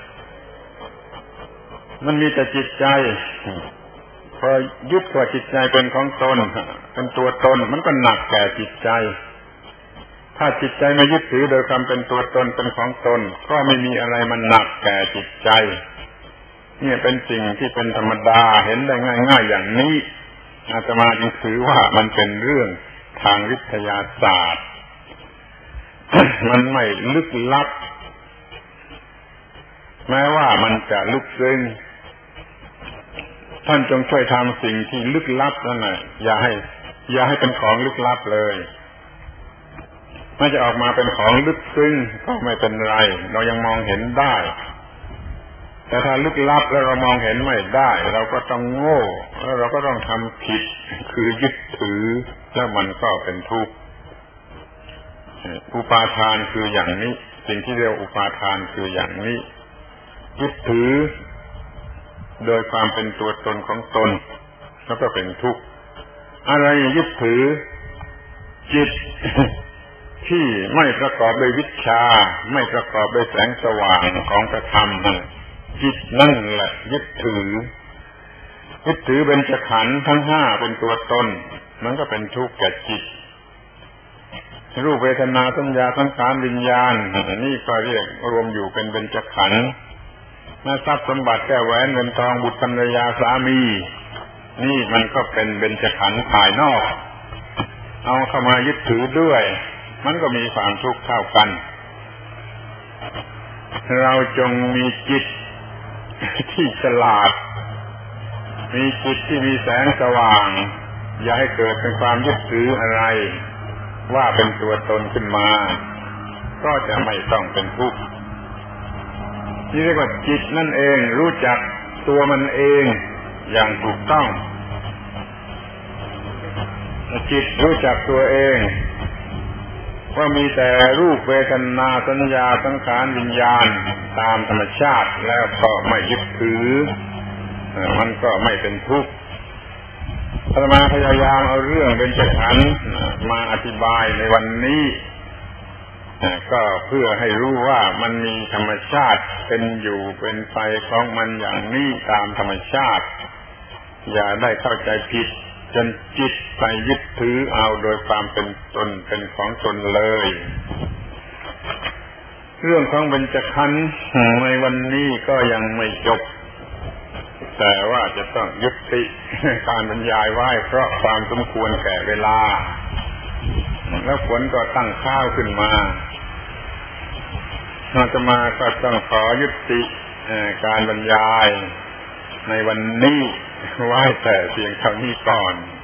มันมีแต่จิตใจพอยึดว่าจิตใจเป็นของตนเป็นตัวตนมันก็หนักแก่จิตใจถ้าจิตใจไม่ยึดถือโดยความเป็นตัวตนเป็นของตนก็ไม่มีอะไรมันหนักแก่จิตใจนี่เป็นสิ่งที่เป็นธรรมดาเห็นได้ง่ายๆอย่างนี้อาตมาจึงถือว่ามันเป็นเรื่องทางวิทยาศาสตร์ มันไม่ลึกลับแม้ว่ามันจะลึกซึ้งท่านจงช่วยทำสิ่งที่ลึกลับนั่นแหละอย่าให้เป็นของลึกลับเลยไม่จะออกมาเป็นของลึกซึ้งก็ไม่เป็นไรเรายังมองเห็นได้แต่ถ้าลึกลับแล้วเรามองเห็นไม่ได้เราก็ต้องโง่แล้วเราก็ต้องทำผิดคือยึดถือแล้วมันก็เป็นทุกข์อุปาทานคืออย่างนี้สิ่งที่เรียกอุปาทานคืออย่างนี้ยึดถือโดยความเป็นตัวตนของตนแล้วก็เป็นทุกข์อะไรยึดถือจิตที่ไม่ประกอบด้วยวิชชาไม่ประกอบด้วยแสงสว่างของพระธรรมนั่นจิตนั่นแหละยึดถือเบญจขันธ์ทั้งห้าเป็นตัวตนมันก็เป็นทุกข์แก่จิตรูปเวทนาสัญญาสังขารวิญญาณนี่ก็เรียกรวมอยู่เป็นเบญจขันธ์ทรัพย์สมบัติแก้วแหวนเงินทองบุตรภรรยาสามีนี่มันก็เป็นเบญจขันธ์ภายนอกเอาเข้ามายึดถือด้วยมันก็มีความทุกข์เท่ากันเราจงมีจิตที่ฉลาดมีจิตที่มีแสงสว่างอย่าให้เกิดเป็นความยึดถืออะไรว่าเป็นตัวตนขึ้นมาก็จะไม่ต้องเป็นทุกข์นี่เรียกว่าจิตนั่นเองรู้จักตัวมันเองอย่างถูกต้องจิตรู้จักตัวเองว่ามีแต่รูปเวทนาสัญญาสังขารวิญญาณตามธรรมชาติแล้วก็ไม่ยึดถือมันก็ไม่เป็นทุกข์อาตมาพยายามเอาเรื่องเบญจขันธ์มาอธิบายในวันนี้ก็เพื่อให้รู้ว่ามันมีธรรมชาติเป็นอยู่เป็นไปของมันอย่างนี้ตามธรรมชาติอย่าได้เข้าใจผิดจนจิตไปยึดถือเอาโดยความเป็นตนเป็นของตนเลยเรื่องของเบญจขันธ์ในวันนี้ก็ยังไม่จบแต่ว่าจะต้องยุติการบรรยายไว้เพราะความสมควรแก่เวลาแล้วฝนก็ตั้งข้าวขึ้นมาอาตมาก็ต้องขอยุติการบรรยายในวันนี้ไว้แต่เพียงเท่านี้ก่อน